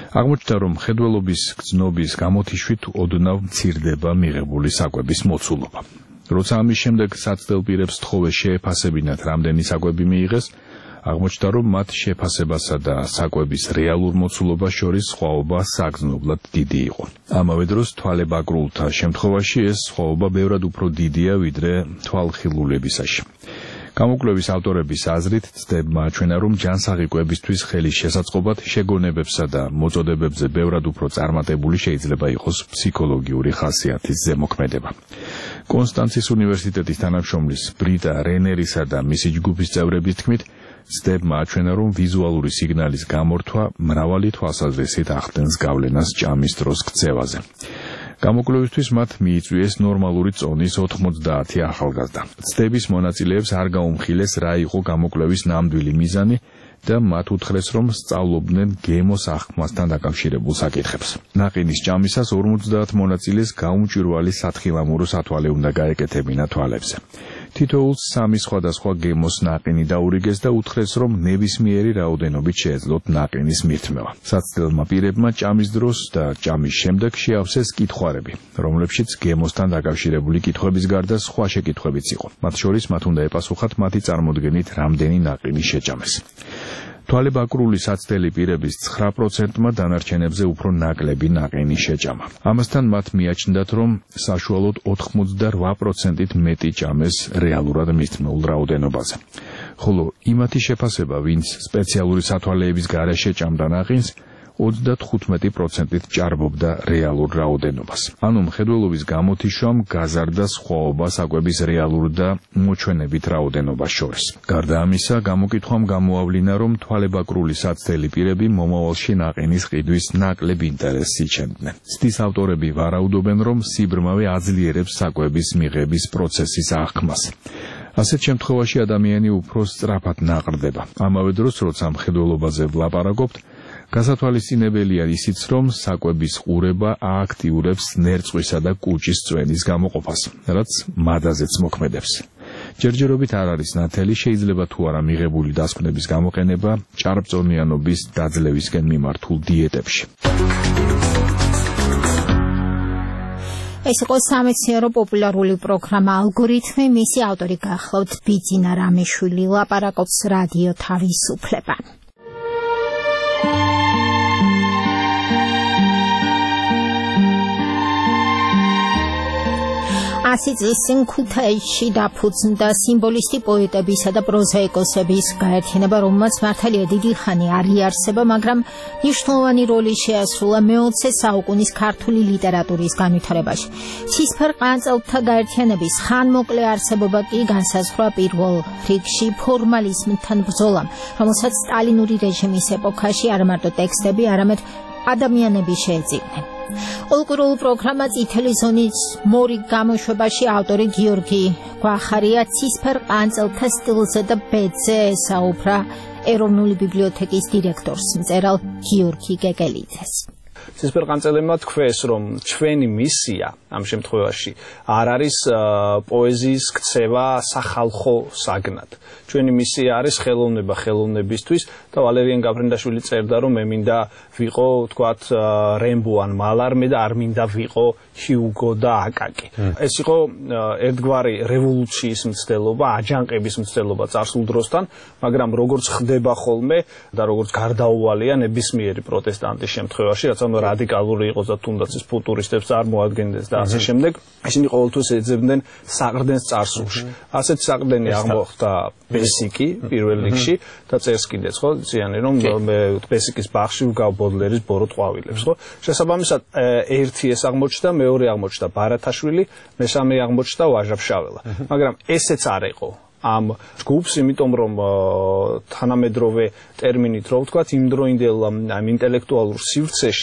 აღმოჩნდა, რომ მხედველობის გრძნობის გამოთიშვით ოდნავ მცირდება მიღებული საკვების მოცულობა. როცა ამის შემდეგ საცდელ პირებს თხოვეს შეეფასებინათ, რამდენი საკვები მიიღეს, აღმოჩნდა, რომ მათ შეფასებასა და საკვების რეალურ მოცულობას შორის სხვაობა საგრძნობლად დიდი იყო. ამავე დროს თვალებაკრულთა შემთხვევაში ეს სხვაობა ბევრად უფრო დიდია, ვიდრე თვალხილულებისაში. გამოკვლევის ავტორების აზრით, ცდებმა აჩვენა, რომ ჯანსაღი კვებისთვის ხელის შესაწყობად შეგონებებსა და მოწოდებებზე ბევრად უფრო წარმატებული შეიძლება იყოს ფსიქოლოგიური ხასიათის ზემოქმედება. კონსტანცის უნივერსიტეტის თანამშრომლის ბრიტა რენერისა და მისი ჯგუფის წევრების თქმით, ცდებმა აჩვენა, რომ ვიზუალური სიგნალის გამორთვა მრავალი თვალსაზრისით ახდენს გავლენას ჭამის დროს ქცევაზე. გამოკვლევისთვის მათ მიიწვიეს ნორმალური წონის ოთხმოცდაათი ახალგაზრდა. ცდების მონაწილეებს არ გაუმხილეს, რა იყო გამოკვლევის ნამდვილი მიზანი და მათ უთხრეს, რომ სწავლობდნენ გემოს აღქმასთან დაკავშირებულ საკითხებს. ნაყინის ჭამისას ორმოცდაათ მონაწილეს გაუმჭვირვალი სათხილამურო სათვალე უნდა გაეკეთებინა თვალებზე. თითოეულს სამი სხვადასხვა გემოს ნაყინი დაურიგეს და უთხრეს, რომ ნებისმიერი რაოდენობით შეეძლოთ ნაყინის მირთმევა. საცდელმა პირებმა ჭამის დროს და ჭამის შემდეგ შეავსეს კითხვარები, რომლებშიც გემოსთან დაკავშირებული კითხვების გარდა სხვა შეკითხვებიც იყო. მათ შორის მათ უნდა ეპასუხათ მათი წარმოდგენით რამდენი ნაყინი შეჭამეს. თვალებაკრული საცდელი პირების ცხრა პროცენტმა დანარჩენებზე უფრო ნაკლები ნაყინი შეჭამა. ამასთან მათ მიაჩნდათ, რომ საშუალოდ ოთხმოცდარვა პროცენტით მეტი ჭამეს რეალურად მისთმეულ რაოდენობაზე. ხოლო იმათი შეფასება, ვინც სპეციალური სათვალეების გარეშე ჭამდა ნაყინს, ოცდათხუთმეტი პროცენტით ჭარბობდა რეალურ რაოდენობას. ანუ მხედველობის გამოთიშვამ გაზარდა სხვაობა საკვების რეალურ და მოჩვენებით რაოდენობას შორის. გარდა ამისა, გამოკითხვამ გამოავლინა, რომ თვალებაკრული საცდელი პირები მომავალში ნაყინის ყიდვის ნაკლებ ინტერესს იჩენდნენ. ცდის ავტორები ვარაუდობენ, რომ სიბრმავე აძლიერებს საკვების მიღების პროცესის აღქმას. ასეთ შემთხვევაში ადამიანი უფრო სწრაფად ნაყრდება. ამავე დროს, როცა მხედველობაზე ვლაპარაკობთ, გასათვალისწინებელია ისიც, რომ საკვების ყურება ააქტიურებს ნერწყვისა და კუჭის წვენის გამოყოფას, რაც მადაზეც მოქმედებს. ჯერჯერობით არ არის ნათელი, შეიძლება თუ არა მიღებული დასკვნების გამოყენება ჭარბწონიანობის დაძლევისკენ მიმართულ დიეტებში. ეს იყო სამეცნიერო პოპულარული პროგრამა ალგორითმი, მისი ავტორი გახლავთ ბიძინა რამიშვილი, ლაპარაკობს რადიო თავისუფლება. ასი წლის წინ ქუთაისში დაფუძნდა სიმბოლისტი პოეტებისა და პროზაიკოსების გაერთიანება, რომელმაც მართალია დიდი ხანი არ იარსება, მაგრამ მნიშვნელოვანი როლი შეასრულა მეოცე საუკუნის ქართული ლიტერატურის განვითარებაში. ცისფერ ყანწელთა გაერთიანების ხანმოკლე არსებობა კი განსაზღვრა პირველ რიგში ფორმალიზმთან ბრძოლამ, რომელსაც სტალინური რეჟიმის ეპოქაში არა მარტო ტექსტები, არამედ ადამიანები შეეძიდნენ. ოლკურულ პროგრამა წითელი ზონის მორი გამოშვებაში ავტორი გიორგი გვახარია ცისფერ ყანწელთა სტილზე და ბედზე ესაუბრა ეროვნული ბიბლიოთეკის დირექტორს, მწერალ გიორგი გეგელიძეს. ცისფერ ყანწელებმა თქვეს, რომ ჩვენი მისია ამ შემთხვევაში არ არის პოეზიის ქცევა სახალხო საგნად. ჩვენი მისია არის ხელოვნება ხელოვნებისთვის და ვალერიან გაფრინდაშვილი წერდა, რომ მე მინდა ვიყო, თქვათ, რემბო ან მალარმე და არ მინდა ვიყო ჰიუგო და აკაკი. ეს იყო ერთგვარი რევოლუციის მცდელობა, აჯანყების მცდელობა წარსულ დროსთან, მაგრამ როგორც ხდება ხოლმე და როგორც გარდაუვალია ნებისმიერი პროტესტანტის შემთხვევაში, რაც ანუ რადიკალური იყოს და თუნდაც ის ფუტურისტებს წარმოადგენდეს და ასე შემდეგ, ისინი ყოველთვის ეძებდნენ საყრდენს წარსულში. ასეთი საყრდენი აღმოხდა ბესიკი პირველ რიგში და წერს კიდეც, ხო, ციანი რომ ბესიკის ბაღში ვგავ ბოდლერის ბორო ტყვავილებს, ხო? შესაბამისად, ერთი ეს აღმოჩნდა, მეორე აღმოჩნდა ბარათაშვილი, მესამე აღმოჩნდა ვაჟა-ფშაველა. მაგრამ ესეც არ იყო ამ ჯგუფს, იმიტომ რომ თანამედროვე ტერმინით რო ვთქვათ, იმდროინდელ ამ ინტელექტუალურ სივრცეში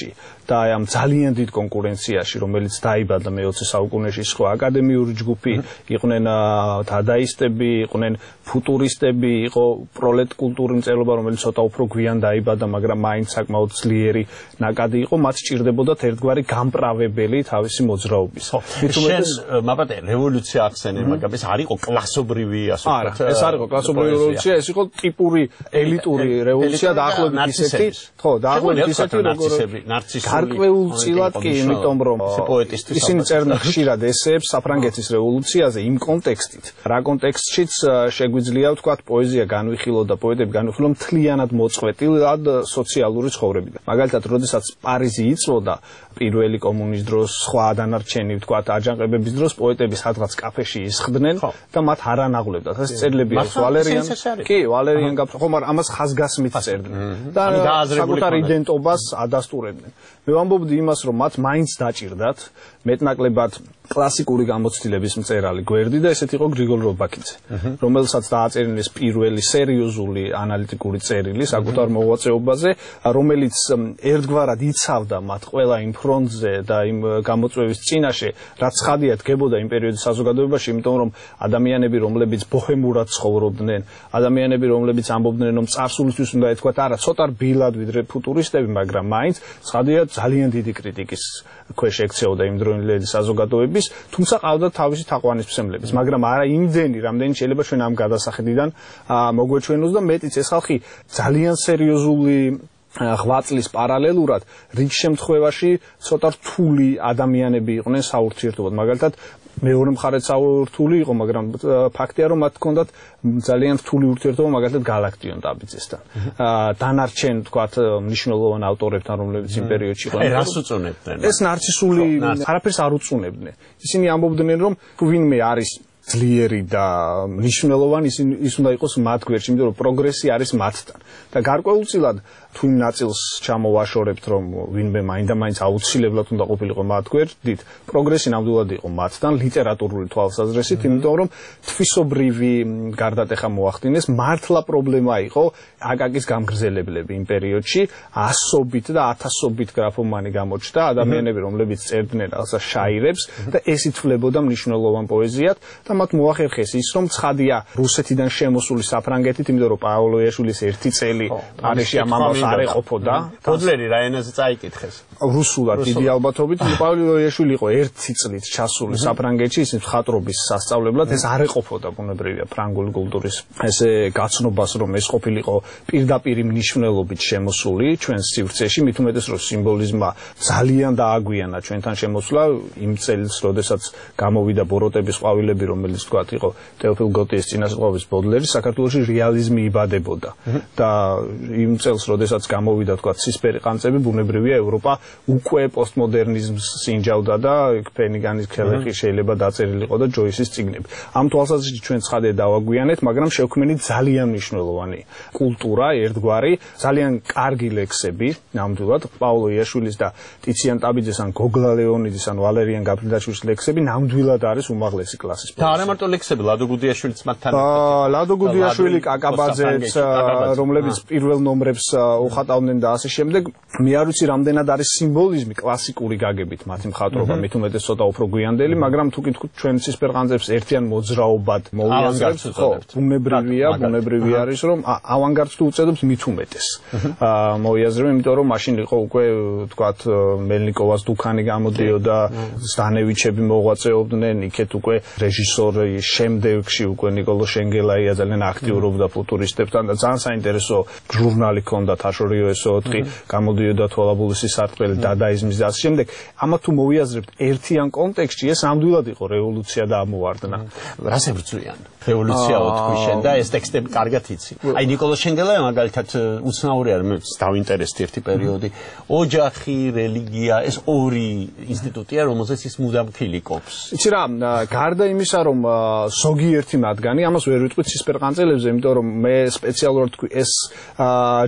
და აი ამ ძალიან დიდ კონკურენციაში, რომელიც დაიბადა მეოცე საუკუნეში, სხვა აკადემიური ჯგუფი იყვნენ დადაისტები, იყვნენ ფუტურისტები, იყო პროლეტ კულტურის მწერლობა, რომელიც ცოტა უფრო გვიან დაიბადა, მაგრამ მაინც საკმაოდ ძლიერი ნაკადი იყო, მათ სჭირდებოდათ ერთგვარი გამправებელი თავისი მოძრაობის. შენ მაპატე რევოლუცია ახსენე, მაგრამ ეს არ იყო კლასობრივი, ასე ვთქვათ. არა, ეს არ იყო კლასობრივი რევოლუცია, ეს იყო ტიპური ელიტური რევოლუცია დაახლოებით ისეთი, ხო, დაახლოებით ისეთი, როგორ გარკვეულწილად კი, იმიტომ რომ ისინი წერდნენ ხშირად ესეებს საფრანგეთის რევოლუციაზე იმ კონტექსტით, რა კონტექსტშიც შეგვიძლია ვთქვათ პოეზია განვიხილო და პოეტები განვიხილო მთლიანად მოწყვეტილად სოციალური ცხოვრებიდან. მაგალითად, როდესაც პარიზი იწვოდა პირველი კომუნის დროს, სხვა დანარჩენი ვთქვათ აჯანყებების დროს პოეტები სადღაც კაფეში ისხდნენ და მათ არ ანაღლებდათ. ეს წერილები აქვს ვალერიან. კი, ვალერიან გაფრთხილდა, ხომ არა, ამას ხაზგასმით წერდნენ და საკუთარ იდენტობას ადასტურებდნენ. მე ვამბობდი იმას, რომ მათ მაინც დაჭირდათ მეტნაკლებად კლასიკური გამოცდილების მწერალი გვერდი და ესეთი იყო გრიგოლ რობაქიძე, რომელსაც დააწერინეს პირველი სერიოზული ანალიტიკური წერილი საკუთარ მოღვაწეობაზე, რომელიც ერთგვარად იცავდა მათ ყველა იმ ფრონტზე და იმ გამოწვევის წინაშე, რაც ცხადია დგებოდა იმ პერიოდის საზოგადოებაში, იმიტომ რომ ადამიანები, რომლებიც ბოჰემურად ცხოვრობდნენ, ადამიანები, რომლებიც ამბობდნენ, რომ წარსულისთვის უნდა ეთქვათ, არა, ცოტა რბილად ვიდრე ფუტურისტები, მაგრამ მაინც ცხადია ძალიან დიდი კრიტიკის ქვეშ ექცეოდა იმ დროინდელი საზოგადოების, თუმცა ყავდა თავისი თაყვანისმცემლების, მაგრამ არა იმდენი, რამდენი შეიძლება ჩვენ ამ გადასახედიდან მოგვეჩვენოს და მეტიც ეს ხალხი ძალიან სერიოზული ღვაწლის პარალელურად რიგ შემთხვევაში ცოტა რთული ადამიანები იყვნენ საურთიერთობად. მაგალითად, მეორე მხარეც საურთული იყო, მაგრამ ფაქტია, რომ მათ ჰქონდათ ძალიან რთული ურთიერთობა მაგალითად გალაქტიონ ტაბიძესთან. დანარჩენ, თქვათ, მნიშვნელოვან ავტორებთან, რომლებიც იმ პერიოდში იყვნენ. აი, რას უწუნებდნენ? ეს ნარცისული არაფერს არ უწუნებდნენ. ისინი ამბობდნენ, რომ თუ ვინმე არის ძლიერი და მნიშვნელოვანი, ის უნდა იყოს მათ გვერდში, იმიტომ რომ პროგრესი არის მათთან. და გარკვეულწილად თუ იმ ნაწილს ჩამოვაშორებთ, რომ ვინმე მაინდა-მაინც აუცილებლად უნდა ყოფილიყო მათ გვერდით, პროგრესი ნამდვილად იყო მათთან ლიტერატურული თვალსაზრისით, იმიტომ რომ თვისობრივი გარდატეხა მოახდინეს, მართლა პრობლემა იყო აკაკის გამგრძელებლები იმ პერიოდში, ასობით და ათასობით გრაფომანი გამოჩნდა, ადამიანები, რომლებიც წერდნენ რაღაცა შაირებს და ეს ითვლებოდა მნიშვნელოვან პოეზიად და მათ მოახერხეს ის, რომ ცხადია რუსეთიდან შემოსული საფრანგეთით, იმიტომ რომ პაოლო იაშვილის ერთი წელი პარიზში ამ ამბავს არ ეყოფოდა. ბოდლერი რა ენაზე წაიკითხეს? რუსულად დიდი ალბათობით, პაოლო იაშვილი იყო ერთი წლით ჩასული საფრანგეთში, ისინი მხატვრობის სასწავლებლად, ეს არ ეყოფოდა ბუნებრივია ფრანგული კულტურის ესე გაცნობას, რომ ეს ყოფილიყო პირდაპირ მნიშვნელობით შემოსული ჩვენს სივრცეში, მით უმეტეს რომ სიმბოლიზმმა ძალიან დააგვიანა ჩვენთან შემოსვლა იმ წელს, როდესაც გამოვიდა ბოროტების ყვავილები, რომელიც თქვათ იყო თეოფილ გოტიეს წინასწარმეტყველების ბოდლერი, საქართველოში რეალიზმი იბადებოდა და იმ წელს, როდესაც გამოვიდა თქვათ ცისფერი ყანწები, ბუნებრივია ევროპა უკვე პოსტმოდერნიზმს სინჯავდა და ფენიგანის ქელეხი შეიძლება დაწერილიყო და ჯოისის წიგნები. ამ თვალსაზრისით ჩვენ ცხადია დავაგვიანეთ, მაგრამ შევქმნით ძალიან მნიშვნელოვანი კულტურა, ერთგვარი, ძალიან კარგი ლექსები, ნამდვილად პაოლო იაშვილის და ტიციან ტაბიძეს ან გოგლა ლეონიძის ან ვალერიან გაფრინდაშვილის ლექსები ნამდვილად არის უმაღლესი კლასის. და არა მარტო ლექსები, ლადო გუდიაშვილიც მათთან. ლადო გუდიაშვილი, კაკაბაძეც, რომლებიც პირველ ნომრებს უხატავდნენ და ასე შემდეგ. მე არ ვიცი რამდენად არის სიმბოლიზმი კლასიკური გაგებით მათი მხატვრობა, მით უმეტეს ცოტა უფრო გვიანდელი, მაგრამ თუ კითხოთ ჩვენ ცისფერყანწებს ერთიან მოძრაობად მოვიაზრებთ, ხო, ბუნებრივია, ბუნებრივი არის, რომ ავანგარდს თუ უწოდებს მით უმეტეს. მოვიაზრებ, იმიტომ რომ მაშინ იყო უკვე თქვათ მელნიკოვას დუქანი გამოდიოდა, სტანევიჩები მოღვაწეობდნენ, იქეთ უკვე რეჟისორი, შემდეგში უკვე ნიკოლო შენგელაია ძალიან აქტიურობდა ფუტურისტებთან და ძალიან საინტერესო ჟურნალი ჰქონდა თაშორიო ეს ოთხი, გამოდიოდა თვალაბულუსის სარტყელი, დადაიზმის და ასე შემდეგ. ამა თუ მოვიაზრებთ ერთიან კონტექსტში, ეს ნამდვილად იყო რევოლუცია და ამოვარდნა. რას ებრძვიან? რევოლუცია ოთხი შენ და ეს ტექსტები კარგად იცი. აი ნიკოლო შენგელაია მაგალითად უცნაური არის, მე დავინტერესდი ერთი პერიოდი. ოჯახი, რელიგია, ეს ორი ინსტიტუტია, რომელზეც ის მუდამ ქილიკობს. იცი რა, გარდა იმისა, რომ ზოგიერთი მათგანი, ამას ვერ ვიტყვით ცისფერყანწელებზე, იმიტომ რომ მე სპეციალურად თქვი, ეს ჯგუფი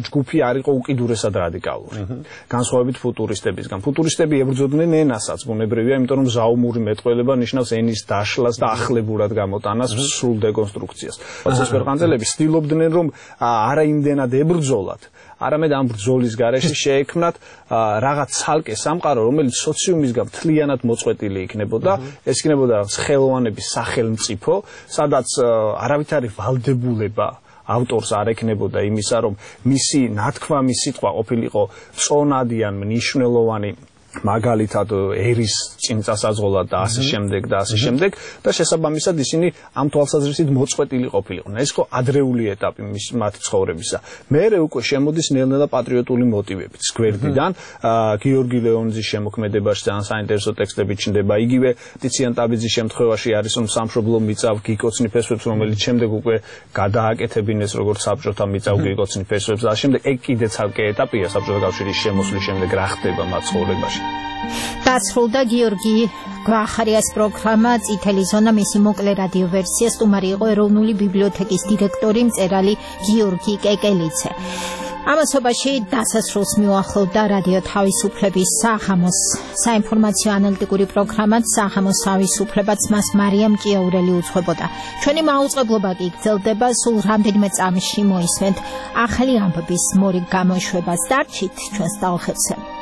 არ იყო უკიდურესად რადიკალური. განსხვავებით ფუტურისტებისგან. ფუტურისტები ებრძოდნენ ენასაც, ბუნებრივია, იმიტომ რომ ზაუმური მეტყველება ნიშნავს ენის დაშლას და ახლებურად გამოტანას, სრულ დეკონსტრუქციას. ეს ქვეყანელები ცდილობდნენ რომ არა იმდენად ებრძოლათ, არამედ ამ ბრძოლის გარეშე შეექმნათ რაღაც ცალკე სამყარო, რომელიც სოციუმისგან მთლიანად მოწყვეტილი იქნებოდა. ეს იქნებოდა ხელოვანების სახელმწიფო, სადაც არავითარი ვალდებულება ავტორს არ ექნებოდა იმისა, რომ მისი ნათქვამი სიტყვა ყოფილიყო წონადი ან მნიშვნელოვანი, მაგალითად ერის წინწასაზღოლად და ასე შემდეგ და ასე შემდეგ და შესაბამისად ისინი ამ თვალსაზრისით მოწყვეტილი ყოფილიყვნენ. ეს იყო ადრეული ეტაპი მის მათი ცხოვრებისა. მერე უკვე შემოდის ნელ-ნელა პატრიოტული მოტივებიც გვერდიდან. გიორგი ლეონიძის შემოქმედებაში ძალიან საინტერესო ტექსტები ჩნდება. იგივე ტიციან ტაბიძის შემთხვევაში არის რომ სამშობლო მიწავ გიკოცნი ფესვებს, რომელიც შემდეგ უკვე გადააკეთებინეს როგორც საბჭოთა მიწავ გიკოცნი ფესვებს და შემდეგ ეგ კიდე ცალკე ეტაპია საბჭოთა კავშირის შემოსვლის შემდეგ რა ხდება მათ ცხოვრებაში. დასრულდა გიორგი გვახარიას პროგრამა წითელი ზონა, მისი მოკლე რადიო ვერსია. სტუმარი იყო ეროვნული ბიბლიოთეკის დირექტორი, მწერალი გიორგი კეკელიძე. ამასობაში დასასრულს მიუახლოვდა რადიო თავისუფლების საღამოს საინფორმაციო ანალიტიკური პროგრამა საღამოს თავისუფლებაც, მას მარიამ ჭიაურელი უძღვებოდა. ჩვენი მაუწყებლობა კი გრძელდება, სულ რამდენიმე წამში მოისმენთ ახალი ამბების მორიგ გამოშვებას. დარჩით ჩვენს ტალღებზე.